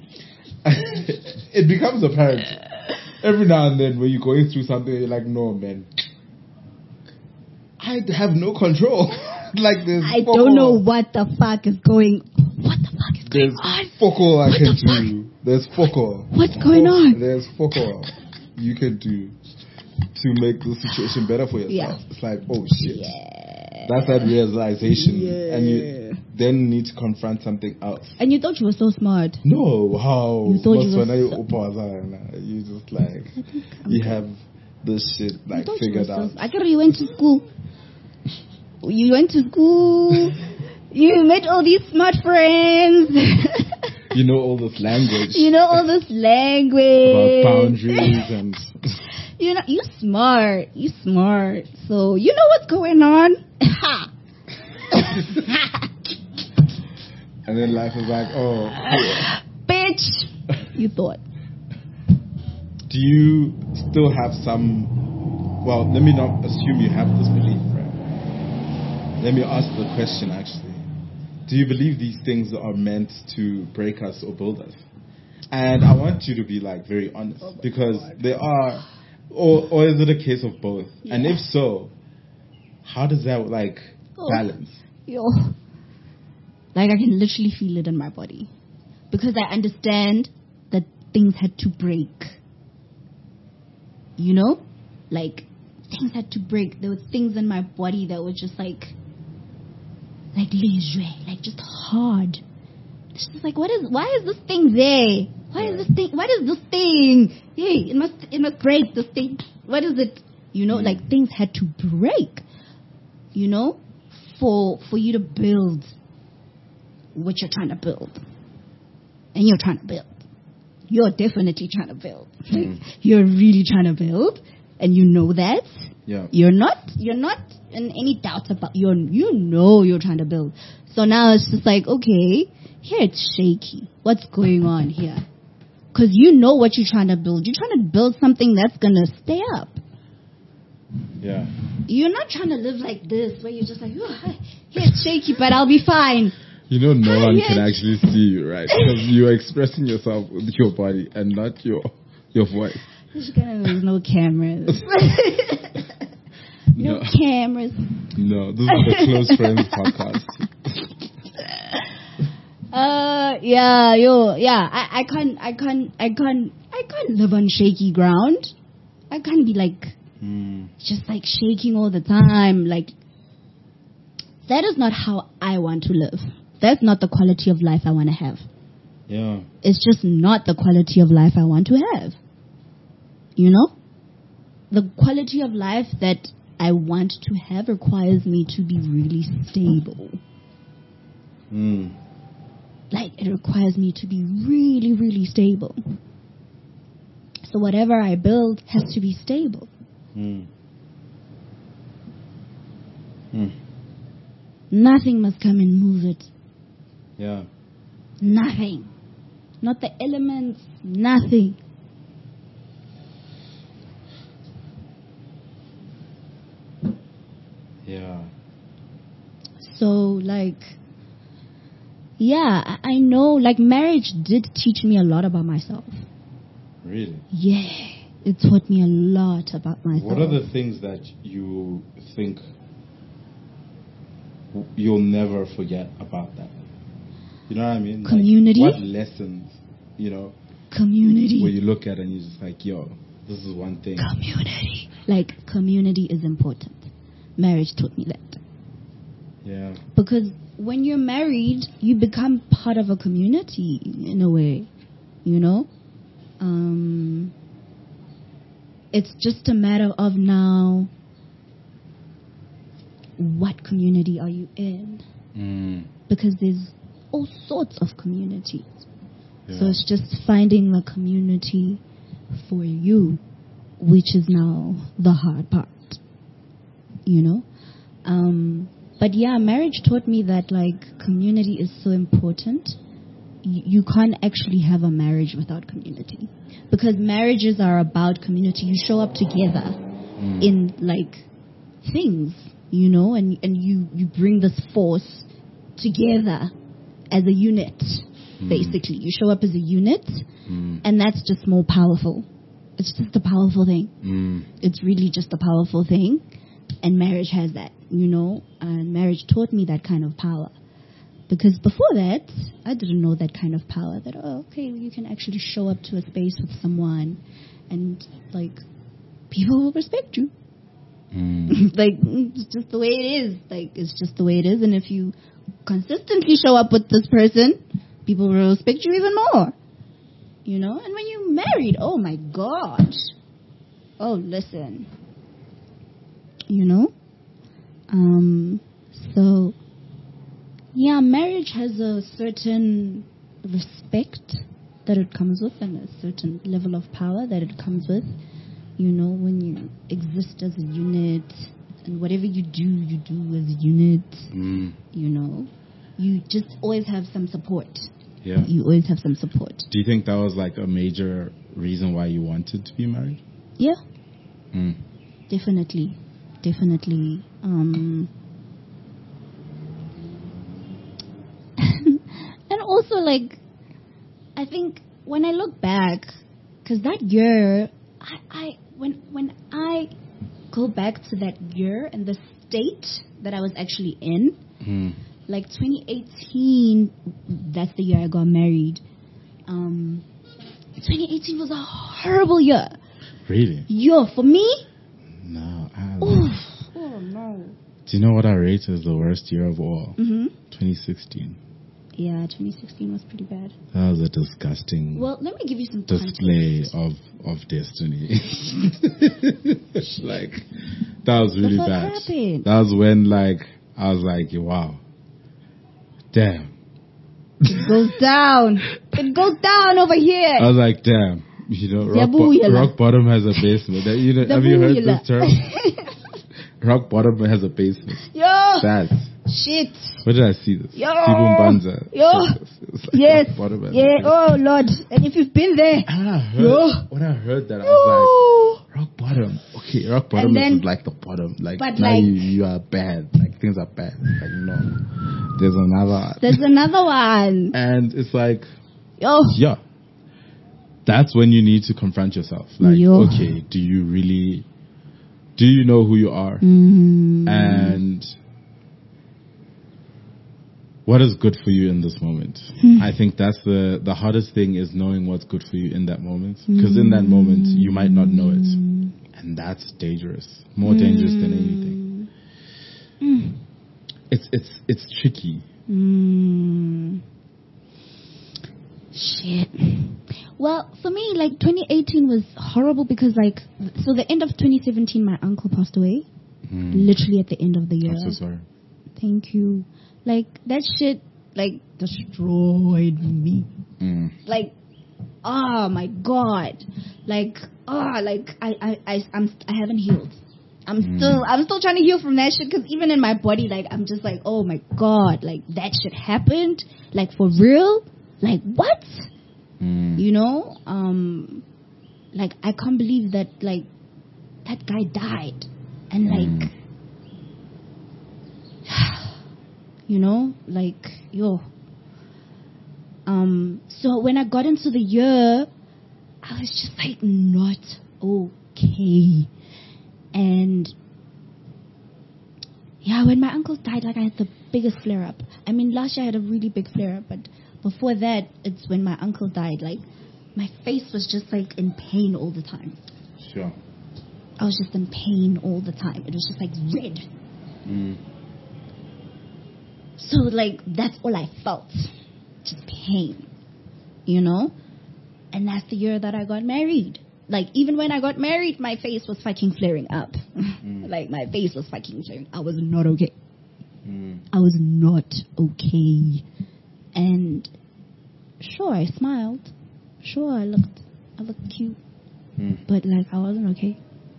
[SPEAKER 2] It becomes apparent every now and then when you're going through something. You're like, no, man, I have no control. Like this.
[SPEAKER 1] I don't know what the fuck is going. What the fuck is
[SPEAKER 2] There's
[SPEAKER 1] going on?
[SPEAKER 2] Fuck all I
[SPEAKER 1] what
[SPEAKER 2] can
[SPEAKER 1] the
[SPEAKER 2] do. Fuck? There's fuck all.
[SPEAKER 1] What's going on?
[SPEAKER 2] There's fuck all you can do to make the situation better for yourself.
[SPEAKER 1] Yeah.
[SPEAKER 2] It's like, oh shit.
[SPEAKER 1] Yeah.
[SPEAKER 2] That's that realization.
[SPEAKER 1] Yeah.
[SPEAKER 2] And you then need to confront something else.
[SPEAKER 1] And you thought you were so smart.
[SPEAKER 2] No, how?
[SPEAKER 1] You thought you were
[SPEAKER 2] so... You just like, you have this shit like figured out.
[SPEAKER 1] So, I thought you went to school. You went to school. You met all these smart friends.
[SPEAKER 2] You know all this language.
[SPEAKER 1] You know all this language.
[SPEAKER 2] About boundaries and...
[SPEAKER 1] You know, you smart. You smart. So, you know what's going on.
[SPEAKER 2] And then life is like, oh, cool.
[SPEAKER 1] Bitch. You thought.
[SPEAKER 2] Do you still have some... Well, let me not assume you have this belief, right? Let me ask the question, actually. Do you believe these things are meant to break us or build us? And I want you to be like very honest, oh because God. They are, or or is it a case of both? Yeah. And if so, how does that like oh. balance?
[SPEAKER 1] Yo, like I can literally feel it in my body because I understand that things had to break. You know, like things had to break. There were things in my body that were just like. Like léger, like just hard. It's just like, what is? Why is this thing there? Why is this thing? What is this thing? Hey, it must, it must break. This thing. What is it? You know, mm. like things had to break. You know, for for you to build what you're trying to build, and you're trying to build. You're definitely trying to build. Mm. You're really trying to build, and you know that.
[SPEAKER 2] Yeah.
[SPEAKER 1] You're not. You're not. in any doubt about you you know you're trying to build. So now it's just like, okay, here it's shaky. What's going on here? Because you know what you're trying to build. You're trying to build something that's going to stay up.
[SPEAKER 2] Yeah.
[SPEAKER 1] You're not trying to live like this where you're just like, oh, here it's shaky, but I'll be fine.
[SPEAKER 2] You know no one can actually see you, right? Because you're expressing yourself with your body and not your your voice.
[SPEAKER 1] There's no cameras. no,
[SPEAKER 2] No.
[SPEAKER 1] cameras.
[SPEAKER 2] No, this is the Close Friends podcast.
[SPEAKER 1] Uh, yeah, yo, yeah. I, I can't, I can't, I can't, I can't live on shaky ground. I can't be like,
[SPEAKER 2] Mm.
[SPEAKER 1] just like shaking all the time. Like, that is not how I want to live. That's not the quality of life I want to have.
[SPEAKER 2] Yeah.
[SPEAKER 1] It's just not the quality of life I want to have. You know? The quality of life that I want to have requires me to be really stable.
[SPEAKER 2] Mm.
[SPEAKER 1] Like, it requires me to be really, really stable. So whatever I build has to be stable.
[SPEAKER 2] Mm. Mm.
[SPEAKER 1] Nothing must come and move it.
[SPEAKER 2] Yeah.
[SPEAKER 1] Nothing. Not the elements, nothing.
[SPEAKER 2] Yeah.
[SPEAKER 1] So, like, yeah, I I know, like, marriage did teach me a lot about myself.
[SPEAKER 2] Really?
[SPEAKER 1] Yeah, it taught me a lot about myself.
[SPEAKER 2] What are the things that you think w- you'll never forget about that? You know what I mean? Like,
[SPEAKER 1] Community?
[SPEAKER 2] what lessons, you know,
[SPEAKER 1] Community.
[SPEAKER 2] where you look at and you're just like, yo, this is one thing.
[SPEAKER 1] Community. Like, community is important. Marriage taught me that.
[SPEAKER 2] Yeah.
[SPEAKER 1] Because when you're married, you become part of a community in a way, you know? Um, it's just a matter of now, what community are you in?
[SPEAKER 2] Mm.
[SPEAKER 1] Because there's all sorts of communities.
[SPEAKER 2] Yeah.
[SPEAKER 1] So it's just finding the community for you, which is now the hard part, you know? Um, but yeah, marriage taught me that, like, community is so important. Y- you can't actually have a marriage without community. Because marriages are about community. You show up together
[SPEAKER 2] Mm.
[SPEAKER 1] in, like, things, you know, and, and you, you bring this force together as a unit,
[SPEAKER 2] Mm.
[SPEAKER 1] basically. You show up as a unit,
[SPEAKER 2] Mm.
[SPEAKER 1] and that's just more powerful. It's just a powerful thing.
[SPEAKER 2] Mm.
[SPEAKER 1] It's really just a powerful thing. And marriage has that, you know. And marriage taught me that kind of power. Because before that, I didn't know that kind of power. That, oh, okay, you can actually show up to a space with someone and, like, people will respect you.
[SPEAKER 2] Mm.
[SPEAKER 1] Like, it's just the way it is. Like, it's just the way it is. And if you consistently show up with this person, people will respect you even more. You know? And when you're married, oh my gosh. Oh, listen. You know? Um, so, yeah, marriage has a certain respect that it comes with and a certain level of power that it comes with. You know, when you exist as a unit and whatever you do, you do as a unit,
[SPEAKER 2] Mm.
[SPEAKER 1] you know. You just always have some support.
[SPEAKER 2] Yeah.
[SPEAKER 1] You always have some support.
[SPEAKER 2] Do you think that was like a major reason why you wanted to be married?
[SPEAKER 1] Yeah,
[SPEAKER 2] Mm.
[SPEAKER 1] definitely. Definitely. Um, and also, like, I think when I look back, because that year, I, I when when I go back to that year and the state that I was actually in,
[SPEAKER 2] Mm.
[SPEAKER 1] like twenty eighteen, that's the year I got married. Um, twenty eighteen was a horrible year.
[SPEAKER 2] Really?
[SPEAKER 1] Yo, for me,
[SPEAKER 2] No. I
[SPEAKER 1] oof. Oh no.
[SPEAKER 2] Do you know what I rate as the worst year of all?
[SPEAKER 1] Mhm.
[SPEAKER 2] twenty sixteen.
[SPEAKER 1] Yeah, twenty sixteen was pretty bad.
[SPEAKER 2] That was a disgusting
[SPEAKER 1] Well, let me give you some
[SPEAKER 2] display
[SPEAKER 1] context.
[SPEAKER 2] of of destiny. Like, that was really
[SPEAKER 1] what
[SPEAKER 2] bad.
[SPEAKER 1] happened.
[SPEAKER 2] That was when, like, I was like, wow, damn.
[SPEAKER 1] It goes down. It goes down over here.
[SPEAKER 2] I was like, damn. You know, rock, bo-
[SPEAKER 1] Ziyabuyela.
[SPEAKER 2] rock bottom has a basement. That- You know, have you heard this term? Rock bottom has a basement.
[SPEAKER 1] Yo.
[SPEAKER 2] That.
[SPEAKER 1] Shit.
[SPEAKER 2] Where did I see this?
[SPEAKER 1] Yo.
[SPEAKER 2] Sibum Banza.
[SPEAKER 1] Yo.
[SPEAKER 2] said this. It was like
[SPEAKER 1] Yes.
[SPEAKER 2] rock bottom has a
[SPEAKER 1] Yeah.
[SPEAKER 2] basement.
[SPEAKER 1] Oh Lord. And if you've been there.
[SPEAKER 2] And I heard,
[SPEAKER 1] Yo.
[SPEAKER 2] when I heard that, I was
[SPEAKER 1] Yo.
[SPEAKER 2] like, rock bottom. Okay, rock bottom
[SPEAKER 1] And then-
[SPEAKER 2] is like the bottom. Like,
[SPEAKER 1] But
[SPEAKER 2] now
[SPEAKER 1] like-
[SPEAKER 2] you, you are bad. Like, things are bad. Like, no. There's another.
[SPEAKER 1] There's another one.
[SPEAKER 2] And it's like,
[SPEAKER 1] Yo.
[SPEAKER 2] yeah. that's when you need to confront yourself. Like,
[SPEAKER 1] Yo.
[SPEAKER 2] okay, do you really, do you know who you are?
[SPEAKER 1] Mm.
[SPEAKER 2] And what is good for you in this moment?
[SPEAKER 1] Hmm.
[SPEAKER 2] I think that's the, the hardest thing, is knowing what's good for you in that moment. Because in that moment, you might not know it. And that's dangerous. More dangerous than anything.
[SPEAKER 1] Mm.
[SPEAKER 2] It's, it's, it's tricky.
[SPEAKER 1] Mm. Shit. Well, for me, like, twenty eighteen was horrible because, like, so the end of twenty seventeen, my uncle passed away.
[SPEAKER 2] Mm.
[SPEAKER 1] Literally at the end of the year.
[SPEAKER 2] I'm so sorry.
[SPEAKER 1] Thank you. Like, that shit, like, destroyed me.
[SPEAKER 2] Mm.
[SPEAKER 1] Like, oh my god. Like, oh, like, I, I, I, I'm, I haven't healed. I'm
[SPEAKER 2] Mm.
[SPEAKER 1] still, I'm still trying to heal from that shit, because even in my body, like, I'm just like, oh my god, like, that shit happened, like, for real? Like, what?
[SPEAKER 2] Mm.
[SPEAKER 1] You know? Um, like, I can't believe that, like, that guy died. And, like,
[SPEAKER 2] Mm.
[SPEAKER 1] you know, like, yo. Um, so when I got into the year, I was just like, not okay. And yeah, when my uncle died, like, I had the biggest flare up. I mean, last year I had a really big flare up, but before that, it's when my uncle died. Like, my face was just like in pain all the time.
[SPEAKER 2] Sure.
[SPEAKER 1] I was just in pain all the time. It was just like red.
[SPEAKER 2] Mm.
[SPEAKER 1] So, like, that's all I felt. Just pain, you know? And that's the year that I got married. Like, even when I got married, my face was fucking flaring up. Mm. Like, my face was fucking flaring. I was not okay.
[SPEAKER 2] Mm.
[SPEAKER 1] I was not okay. And sure, I smiled. Sure, I looked, I looked cute.
[SPEAKER 2] Mm.
[SPEAKER 1] But, like, I wasn't okay.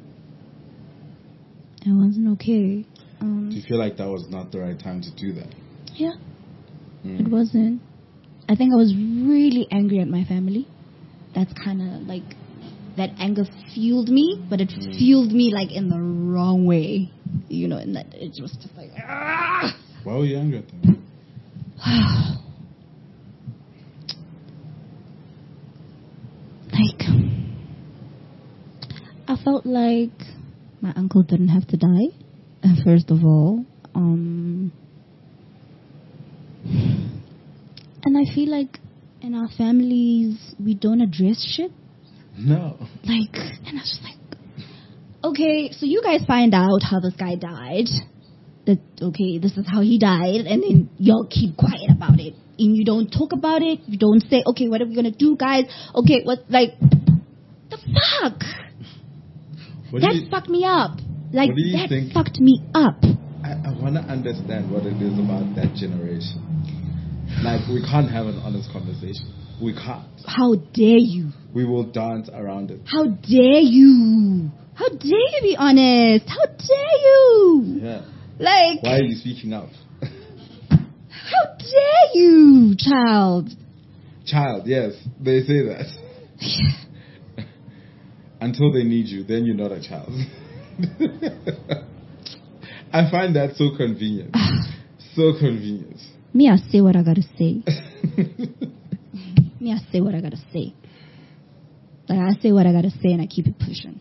[SPEAKER 1] I wasn't okay. Um,
[SPEAKER 2] Do you feel like that was not the right time to do that?
[SPEAKER 1] Yeah.
[SPEAKER 2] Mm.
[SPEAKER 1] It wasn't. I think I was really angry at my family. That's kind of like, that anger fueled me, but it
[SPEAKER 2] Mm.
[SPEAKER 1] fueled me like in the wrong way. You know, and that it was just like, ah!
[SPEAKER 2] Why were you angry at them?
[SPEAKER 1] Like, I felt like my uncle didn't have to die, uh, first of all. Um, and I feel like in our families, we don't address shit.
[SPEAKER 2] No.
[SPEAKER 1] Like, and I was just like, okay, so you guys find out how this guy died. That, okay, this is how he died, and then y'all keep quiet about it. And you don't talk about it. You don't say, okay, what are we going to do, guys? Okay, what, like, the fuck?
[SPEAKER 2] What do
[SPEAKER 1] That
[SPEAKER 2] you,
[SPEAKER 1] fucked me up. Like,
[SPEAKER 2] what do you
[SPEAKER 1] that
[SPEAKER 2] think-
[SPEAKER 1] fucked me up.
[SPEAKER 2] I, I want to understand what it is about that generation. Like, we can't have an honest conversation. We can't.
[SPEAKER 1] How dare you?
[SPEAKER 2] We will dance around it.
[SPEAKER 1] How dare you? How dare you be honest? How dare you?
[SPEAKER 2] Yeah.
[SPEAKER 1] Like,
[SPEAKER 2] Why are you speaking up?
[SPEAKER 1] how dare you, child?
[SPEAKER 2] Child, yes, they say that. Until they need you, then you're not a child. I find that so convenient. So convenient.
[SPEAKER 1] Me, I say what I gotta say. Me, I say what I gotta say. Like, I say what I gotta say and I keep it pushing.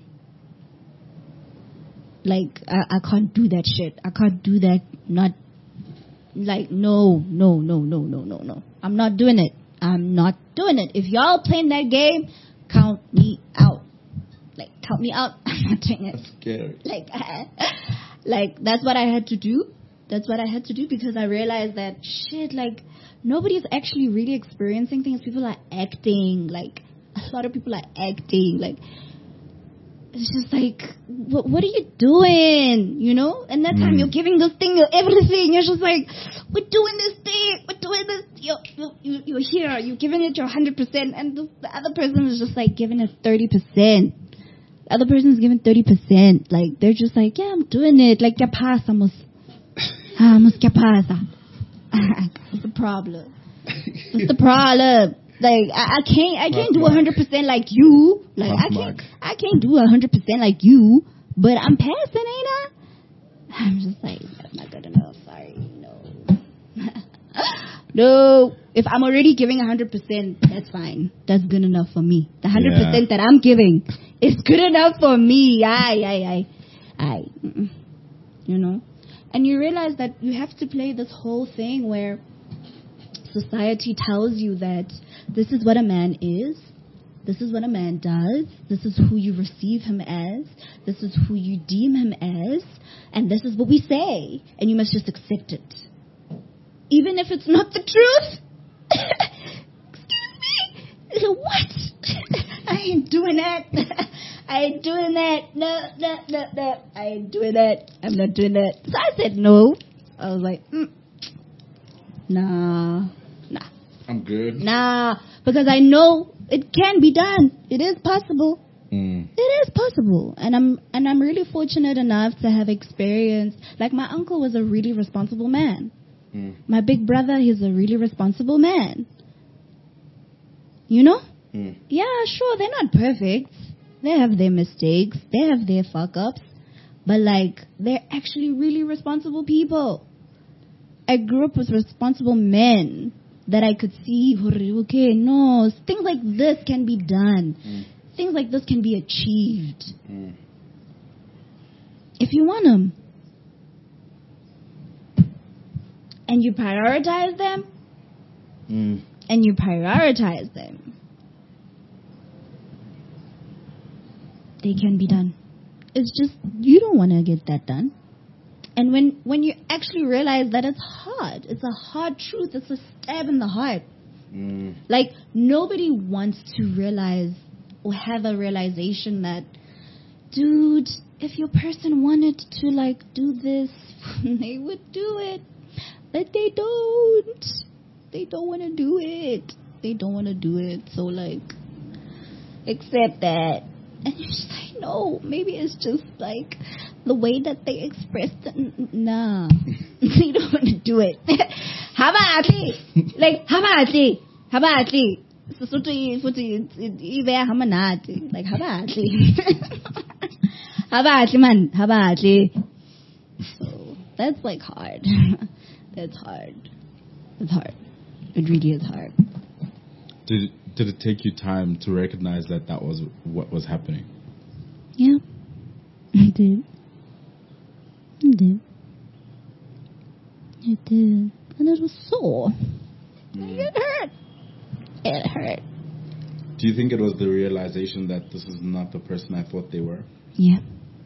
[SPEAKER 1] Like, I, I can't do that shit. I can't do that. Not, like, no, no, no, no, no, no, no. I'm not doing it. I'm not doing it. If y'all playing that game, count me out. Like, count me out. I'm not doing it.
[SPEAKER 2] That's scary.
[SPEAKER 1] Like, like, that's what I had to do. That's what I had to do because I realized that, shit, like, nobody's actually really experiencing things. People are acting. Like, a lot of people are acting. Like, it's just like, what, what are you doing? You know? And that time
[SPEAKER 2] Mm.
[SPEAKER 1] you're giving this thing your everything. You're just like, we're doing this thing. We're doing this. You're, you're, you're here. You're giving it your one hundred percent. And the, the other person is just like giving it thirty percent. The other person is giving thirty percent. Like, they're just like, yeah, I'm doing it. Like, ¿qué pasa, mos? Ah, mos, ¿qué pasa? What's the problem? What's the problem? Like, I, I can't, I can't do one hundred percent like you. Like, I can't, I can't do one hundred percent like you. But I'm passing, ain't I? I'm just like, that's not good enough. Sorry, no. No. If I'm already giving one hundred percent, that's fine. That's good enough for me. The one hundred percent
[SPEAKER 2] Yeah.
[SPEAKER 1] that I'm giving is good enough for me. Aye, aye, aye. Aye. Mm-mm. You know? And you realize that you have to play this whole thing where society tells you that this is what a man is. This is what a man does. This is who you receive him as. This is who you deem him as. And this is what we say. And you must just accept it. Even if it's not the truth. Excuse me? What? I ain't doing that. I ain't doing that. No, no, no, no. I ain't doing that. I'm not doing that. So I said no. I was like, mm, nah, nah.
[SPEAKER 2] I'm good.
[SPEAKER 1] Nah, because I know it can be done. It is possible.
[SPEAKER 2] Mm.
[SPEAKER 1] It is possible, and I'm and I'm really fortunate enough to have experienced. Like my uncle was a really responsible man.
[SPEAKER 2] Mm.
[SPEAKER 1] My big brother, he's a really responsible man. You know?
[SPEAKER 2] Mm.
[SPEAKER 1] Yeah, sure, they're not perfect. They have their mistakes. They have their fuck ups, but like they're actually really responsible people. I grew up with responsible men that I could see, okay, no, things like this can be done.
[SPEAKER 2] Mm.
[SPEAKER 1] Things like this can be achieved.
[SPEAKER 2] Mm.
[SPEAKER 1] If you want them. And you prioritize them.
[SPEAKER 2] Mm.
[SPEAKER 1] And you prioritize them. They can be done. It's just, you don't want to get that done. And when, when you actually realize that it's hard, it's a hard truth, it's a stab in the heart.
[SPEAKER 2] Mm.
[SPEAKER 1] Like, nobody wants to realize or have a realization that, dude, if your person wanted to, like, do this, they would do it. But they don't. They don't want to do it. They don't want to do it. So, like, accept that. And you're just like, no, maybe it's just, like, the way that they expressed it. N- Nah. They don't want to do it. How about it? Like, how about it? How about it? So, so to so to how about it? Like, how about it? How about it, man? How about it? So, that's, like, hard. That's hard. It's hard. It really is hard.
[SPEAKER 2] Did it, did it take you time to recognize that that was what was happening?
[SPEAKER 1] Yeah. It did. It did. It did. And it was sore.
[SPEAKER 2] Mm.
[SPEAKER 1] It hurt. It hurt.
[SPEAKER 2] Do you think it was the realization that this is not the person I thought they were?
[SPEAKER 1] Yeah.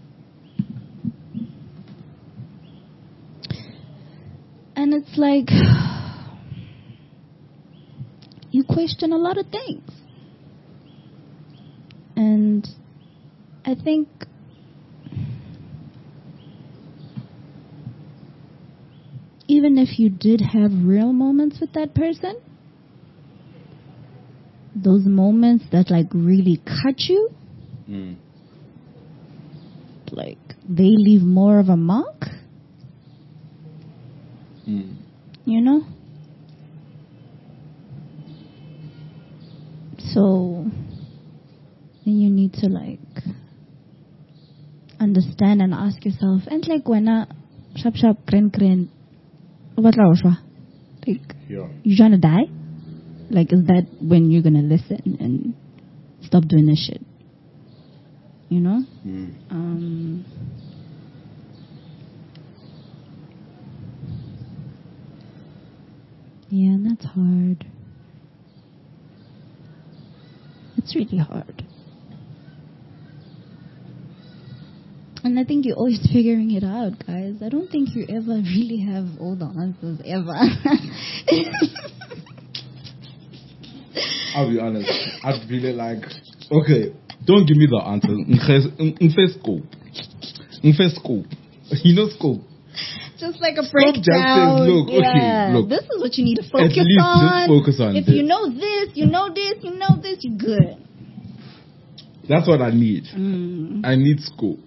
[SPEAKER 1] And it's like, you question a lot of things. And I think even if you did have real moments with that person, those moments that like really cut you,
[SPEAKER 2] Mm.
[SPEAKER 1] like they leave more of a mark.
[SPEAKER 2] Mm.
[SPEAKER 1] You know? So, then you need to like understand and ask yourself, and like when I sharp sharp grin grin, like
[SPEAKER 2] Yeah.
[SPEAKER 1] you trying to die? Like, is that when you're gonna listen and stop doing this shit? You know?
[SPEAKER 2] Mm.
[SPEAKER 1] Um. Yeah, and that's hard. It's really hard. And I think you're always figuring it out, guys. I don't think you ever really have all the answers, ever.
[SPEAKER 2] I'll be honest. I'd really like, okay, don't give me the answer. Nfe scope. Nfe scope. You know scope.
[SPEAKER 1] Just like a
[SPEAKER 2] Just
[SPEAKER 1] breakdown.
[SPEAKER 2] says, look,
[SPEAKER 1] yeah.
[SPEAKER 2] okay, look.
[SPEAKER 1] This is what you need to focus
[SPEAKER 2] At least
[SPEAKER 1] on.
[SPEAKER 2] just focus on
[SPEAKER 1] if
[SPEAKER 2] this.
[SPEAKER 1] you know this, you know this, you know this, you're good.
[SPEAKER 2] That's what I need.
[SPEAKER 1] Mm.
[SPEAKER 2] I need scope.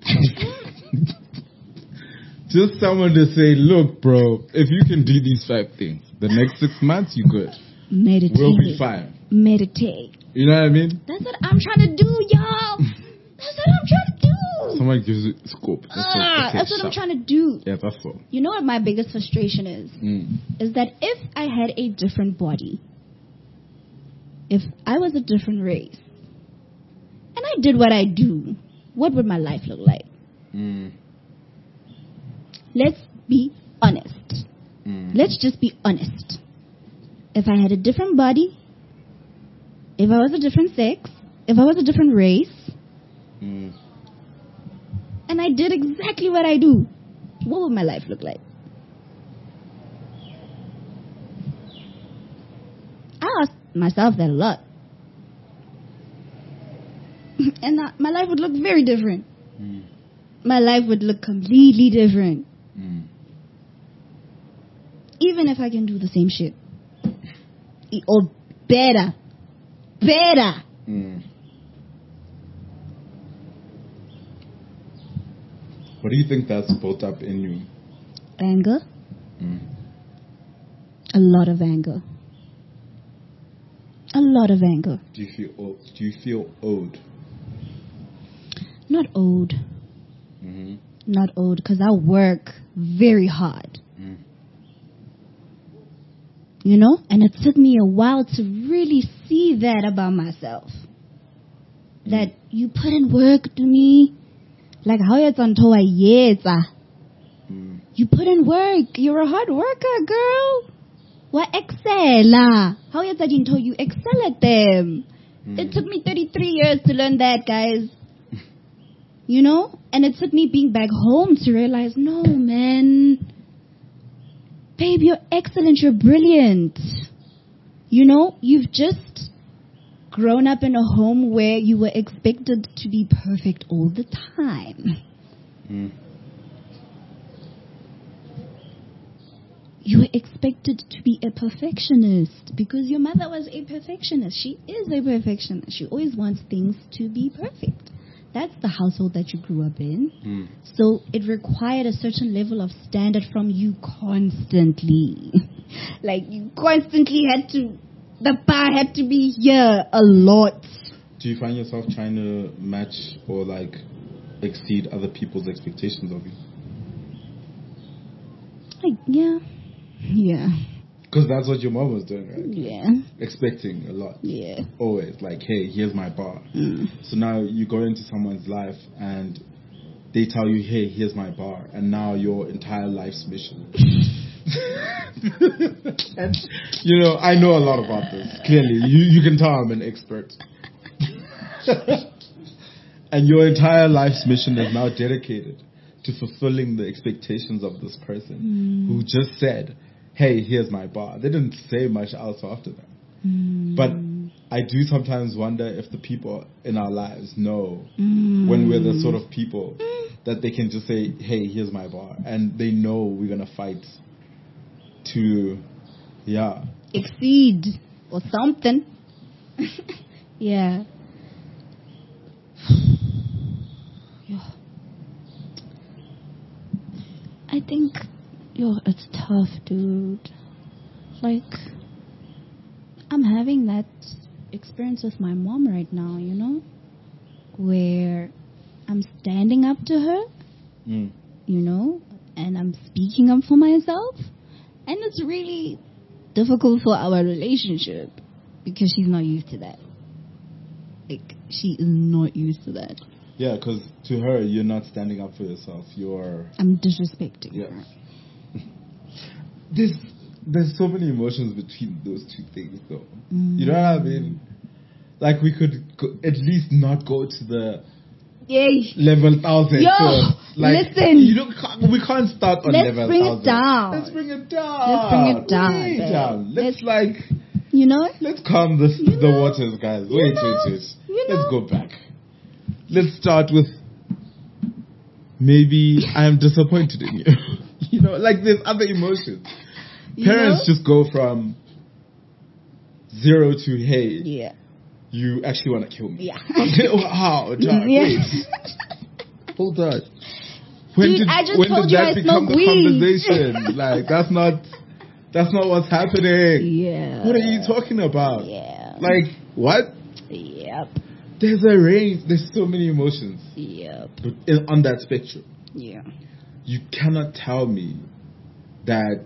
[SPEAKER 2] Just someone to say, look, bro, if you can do these five things, the next six months, you good.
[SPEAKER 1] Meditate.
[SPEAKER 2] We'll be fine.
[SPEAKER 1] Meditate.
[SPEAKER 2] You know what I mean?
[SPEAKER 1] That's what I'm trying to do, y'all. That's what I'm trying to do.
[SPEAKER 2] someone gives you scope. That's,
[SPEAKER 1] Ah,
[SPEAKER 2] what, okay,
[SPEAKER 1] that's what I'm
[SPEAKER 2] sharp.
[SPEAKER 1] trying to do.
[SPEAKER 2] Yeah, that's all.
[SPEAKER 1] You know what my biggest frustration is?
[SPEAKER 2] Mm.
[SPEAKER 1] Is that if I had a different body, if I was a different race, and I did what I do, what would my life look like?
[SPEAKER 2] Mm.
[SPEAKER 1] Let's be honest.
[SPEAKER 2] Mm.
[SPEAKER 1] Let's just be honest. If I had a different body, if I was a different sex, if I was a different race,
[SPEAKER 2] Mm.
[SPEAKER 1] and I did exactly what I do, what would my life look like? I ask myself that a lot. And uh, my life would look very different.
[SPEAKER 2] Mm.
[SPEAKER 1] My life would look completely different.
[SPEAKER 2] Mm.
[SPEAKER 1] Even if I can do the same shit. E- Or better. Better.
[SPEAKER 2] Mm. What do you think that's built up in you?
[SPEAKER 1] Anger.
[SPEAKER 2] Mm.
[SPEAKER 1] A lot of anger. A lot of anger.
[SPEAKER 2] Do you feel o- do you feel owed?
[SPEAKER 1] Not old.
[SPEAKER 2] Mm-hmm.
[SPEAKER 1] Not old, because I work very hard.
[SPEAKER 2] Mm.
[SPEAKER 1] You know? And it took me a while to really see that about myself.
[SPEAKER 2] Mm.
[SPEAKER 1] That you put in work to me. Like how it's on toa yetsa.
[SPEAKER 2] Mm.
[SPEAKER 1] You put in work. You're a hard worker, girl. Wa excella. How yetsa dinto, you excel at them.
[SPEAKER 2] Mm.
[SPEAKER 1] It took me thirty-three years to learn that, guys. You know? And it took me being back home to realize, no, man. Babe, you're excellent. You're brilliant. You know? You've just grown up in a home where you were expected to be perfect all the time.
[SPEAKER 2] Mm.
[SPEAKER 1] You were expected to be a perfectionist because your mother was a perfectionist. She is a perfectionist. She always wants things to be perfect. That's the household that you grew up in.
[SPEAKER 2] Mm.
[SPEAKER 1] So it required a certain level of standard from you constantly. Like you constantly had to, the bar had to be here a lot.
[SPEAKER 2] Do you find yourself trying to match or like exceed other people's expectations of you?
[SPEAKER 1] Like, yeah. Yeah.
[SPEAKER 2] Because that's what your mom was doing, right?
[SPEAKER 1] Yeah.
[SPEAKER 2] Expecting a lot.
[SPEAKER 1] Yeah.
[SPEAKER 2] Always. Like, hey, here's my bar.
[SPEAKER 1] Mm.
[SPEAKER 2] So now you go into someone's life and they tell you, hey, here's my bar. And now your entire life's mission. And, you know, I know a lot about this. Clearly. You, you can tell I'm an expert. And your entire life's mission is now dedicated to fulfilling the expectations of this person
[SPEAKER 1] Mm.
[SPEAKER 2] who just said, hey, here's my bar. They didn't say much else after that.
[SPEAKER 1] Mm.
[SPEAKER 2] But I do sometimes wonder if the people in our lives know
[SPEAKER 1] Mm.
[SPEAKER 2] when we're the sort of people that they can just say, hey, here's my bar. And they know we're going to fight to, yeah.
[SPEAKER 1] Exceed or something. Yeah. Yeah. I think, yo, it's tough, dude. Like, I'm having that experience with my mom right now, you know? Where I'm standing up to her,
[SPEAKER 2] Mm.
[SPEAKER 1] you know? And I'm speaking up for myself. And it's really difficult for our relationship because she's not used to that. Like, she is not used to that.
[SPEAKER 2] Yeah, because to her, you're not standing up for yourself. You're...
[SPEAKER 1] I'm disrespecting
[SPEAKER 2] Yeah.
[SPEAKER 1] her.
[SPEAKER 2] There's, there's so many emotions between those two things, though.
[SPEAKER 1] Mm.
[SPEAKER 2] You know what I mean? Like, we could go, at least not go to the
[SPEAKER 1] Yay.
[SPEAKER 2] level thousand.
[SPEAKER 1] Yo,
[SPEAKER 2] first. Like,
[SPEAKER 1] listen.
[SPEAKER 2] You don't, can't- we can't start on
[SPEAKER 1] Let's
[SPEAKER 2] level
[SPEAKER 1] bring it
[SPEAKER 2] thousand.
[SPEAKER 1] down.
[SPEAKER 2] Let's bring it down.
[SPEAKER 1] Let's bring it down,
[SPEAKER 2] Way
[SPEAKER 1] babe.
[SPEAKER 2] down. Let's,
[SPEAKER 1] Let's-
[SPEAKER 2] like,
[SPEAKER 1] You know?
[SPEAKER 2] let's calm the,
[SPEAKER 1] You
[SPEAKER 2] the
[SPEAKER 1] know.
[SPEAKER 2] waters, guys.
[SPEAKER 1] You
[SPEAKER 2] Wait,
[SPEAKER 1] know.
[SPEAKER 2] wait, wait.
[SPEAKER 1] You
[SPEAKER 2] Let's
[SPEAKER 1] know.
[SPEAKER 2] go back. Let's start with maybe I'm disappointed in you. You know, like there's other emotions.
[SPEAKER 1] You
[SPEAKER 2] Parents
[SPEAKER 1] know?
[SPEAKER 2] just go from zero to, hey,
[SPEAKER 1] Yeah.
[SPEAKER 2] you actually want to kill me.
[SPEAKER 1] Yeah.
[SPEAKER 2] Wow, John,
[SPEAKER 1] Yeah.
[SPEAKER 2] wait. Hold on. When
[SPEAKER 1] Dude,
[SPEAKER 2] did,
[SPEAKER 1] I just
[SPEAKER 2] when
[SPEAKER 1] told
[SPEAKER 2] did
[SPEAKER 1] you
[SPEAKER 2] that
[SPEAKER 1] I
[SPEAKER 2] become
[SPEAKER 1] smoke
[SPEAKER 2] the
[SPEAKER 1] weed.
[SPEAKER 2] conversation? Like, that's not, that's not what's happening.
[SPEAKER 1] Yeah.
[SPEAKER 2] What are you talking about?
[SPEAKER 1] Yeah.
[SPEAKER 2] Like, what?
[SPEAKER 1] Yep.
[SPEAKER 2] there's a range. There's so many emotions.
[SPEAKER 1] Yep.
[SPEAKER 2] But in, on that spectrum,
[SPEAKER 1] Yeah.
[SPEAKER 2] you cannot tell me that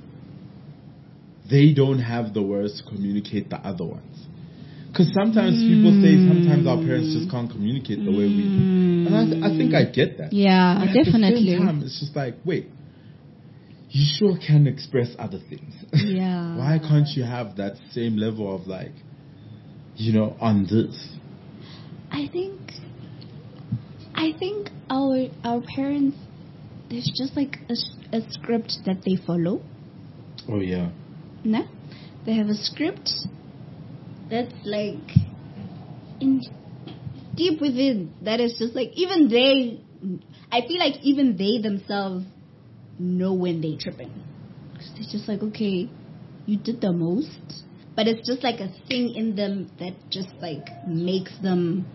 [SPEAKER 2] they don't have the words to communicate the other ones. Because sometimes mm. people say sometimes our parents just can't communicate the way we do. And I, th- I think I get that.
[SPEAKER 1] Yeah,
[SPEAKER 2] but
[SPEAKER 1] definitely.
[SPEAKER 2] At the same time, it's just like, wait, you sure can express other things.
[SPEAKER 1] Yeah.
[SPEAKER 2] Why can't you have that same level of like, you know, on this?
[SPEAKER 1] I think, I think our our parents, there's just like a, a script that they follow.
[SPEAKER 2] Oh yeah.
[SPEAKER 1] No, they have a script that's like in deep within. That is just like even they. I feel like even they themselves know when they tripping. Cause they're just like, okay, you did the most, but it's just like a thing in them that just like makes them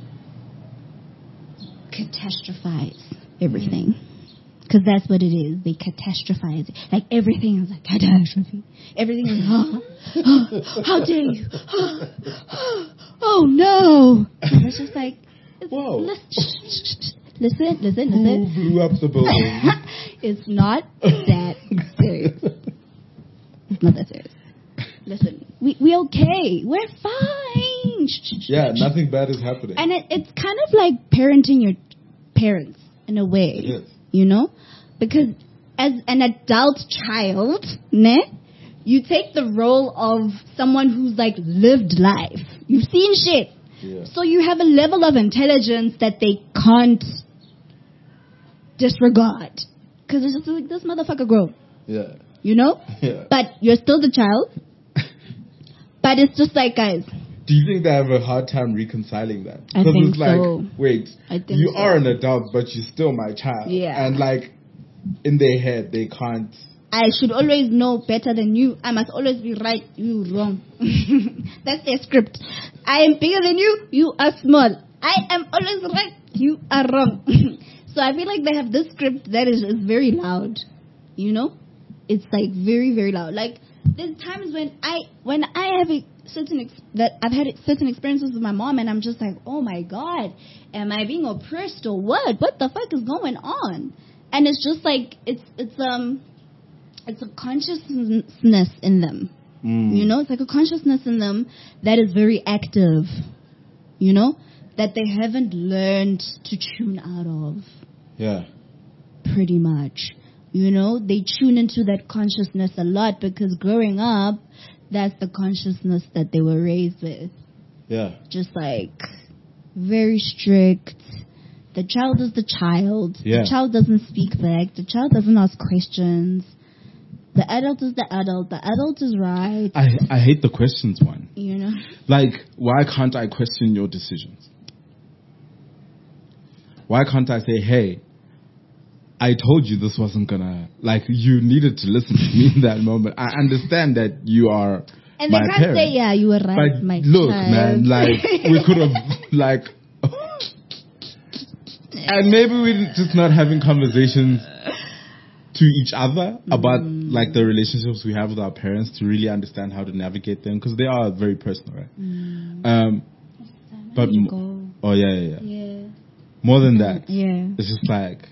[SPEAKER 1] catastrophize everything. Because that's what it is. They catastrophize it. Like everything is like catastrophe. Everything is, oh, oh how dare you? Oh, oh, oh no. And it's just like, it's,
[SPEAKER 2] whoa.
[SPEAKER 1] Listen, listen, listen.
[SPEAKER 2] Who
[SPEAKER 1] listen.
[SPEAKER 2] blew up the building?
[SPEAKER 1] It's not that serious. It's not that serious. Listen, we we okay. We're fine.
[SPEAKER 2] Yeah, nothing bad is happening.
[SPEAKER 1] And it, it's kind of like parenting your parents in a way.
[SPEAKER 2] It is.
[SPEAKER 1] You know? Because as an adult child, ne, you take the role of someone who's like lived life. You've seen shit.
[SPEAKER 2] Yeah.
[SPEAKER 1] So you have a level of intelligence that they can't disregard. Because it's just like, this motherfucker grown.
[SPEAKER 2] Yeah.
[SPEAKER 1] You know?
[SPEAKER 2] Yeah.
[SPEAKER 1] But you're still the child. But it's just like, guys.
[SPEAKER 2] Do you think they have a hard time reconciling that?
[SPEAKER 1] I think
[SPEAKER 2] it's like,
[SPEAKER 1] so.
[SPEAKER 2] wait,
[SPEAKER 1] I think
[SPEAKER 2] you
[SPEAKER 1] so.
[SPEAKER 2] are an adult, but you're still my child.
[SPEAKER 1] Yeah.
[SPEAKER 2] And like, in their head, they can't.
[SPEAKER 1] I should always know better than you. I must always be right, you wrong. That's their script. I am bigger than you, you are small. I am always right, you are wrong. So I feel like they have this script that is, is very loud. You know? It's like very, very loud. Like, there's times when I when I have a certain ex- that I've had certain experiences with my mom, and I'm just like, oh my god, am I being oppressed or what? What the fuck is going on? And it's just like it's it's um it's a consciousness in them,
[SPEAKER 2] Mm.
[SPEAKER 1] you know. It's like a consciousness in them that is very active, you know, that they haven't learned to tune out of.
[SPEAKER 2] Yeah.
[SPEAKER 1] Pretty much. You know, they tune into that consciousness a lot because growing up, that's the consciousness that they were raised with.
[SPEAKER 2] Yeah.
[SPEAKER 1] Just like very strict. The child is the child.
[SPEAKER 2] Yeah.
[SPEAKER 1] The child doesn't speak back. The child doesn't ask questions. The adult is the adult. The adult is right.
[SPEAKER 2] I I hate the questions one.
[SPEAKER 1] You know?
[SPEAKER 2] Like, why can't I question your decisions? Why can't I say, hey, I told you this wasn't gonna, like, you needed to listen to me in that moment. I understand that you are
[SPEAKER 1] And
[SPEAKER 2] my
[SPEAKER 1] they can't
[SPEAKER 2] parent,
[SPEAKER 1] say, yeah, you were right,
[SPEAKER 2] but
[SPEAKER 1] my
[SPEAKER 2] look,
[SPEAKER 1] child.
[SPEAKER 2] man, like, we could have, like, and maybe we're just not having conversations to each other about,
[SPEAKER 1] Mm.
[SPEAKER 2] like, the relationships we have with our parents to really understand how to navigate them, because they are very personal, right?
[SPEAKER 1] Mm.
[SPEAKER 2] Um, but,
[SPEAKER 1] you
[SPEAKER 2] m-
[SPEAKER 1] go.
[SPEAKER 2] oh, yeah, yeah, yeah.
[SPEAKER 1] Yeah.
[SPEAKER 2] More than that,
[SPEAKER 1] Yeah.
[SPEAKER 2] it's just like,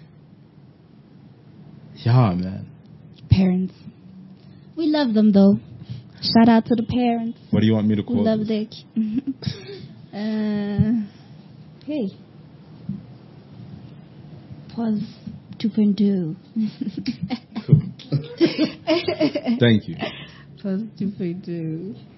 [SPEAKER 2] yeah, man.
[SPEAKER 1] Parents. We love them though. Shout out to the parents.
[SPEAKER 2] What do you want me to
[SPEAKER 1] We
[SPEAKER 2] call
[SPEAKER 1] love
[SPEAKER 2] this?
[SPEAKER 1] their ki- uh, hey. Pause two point two.
[SPEAKER 2] Cool. Thank you.
[SPEAKER 1] Pause two point two.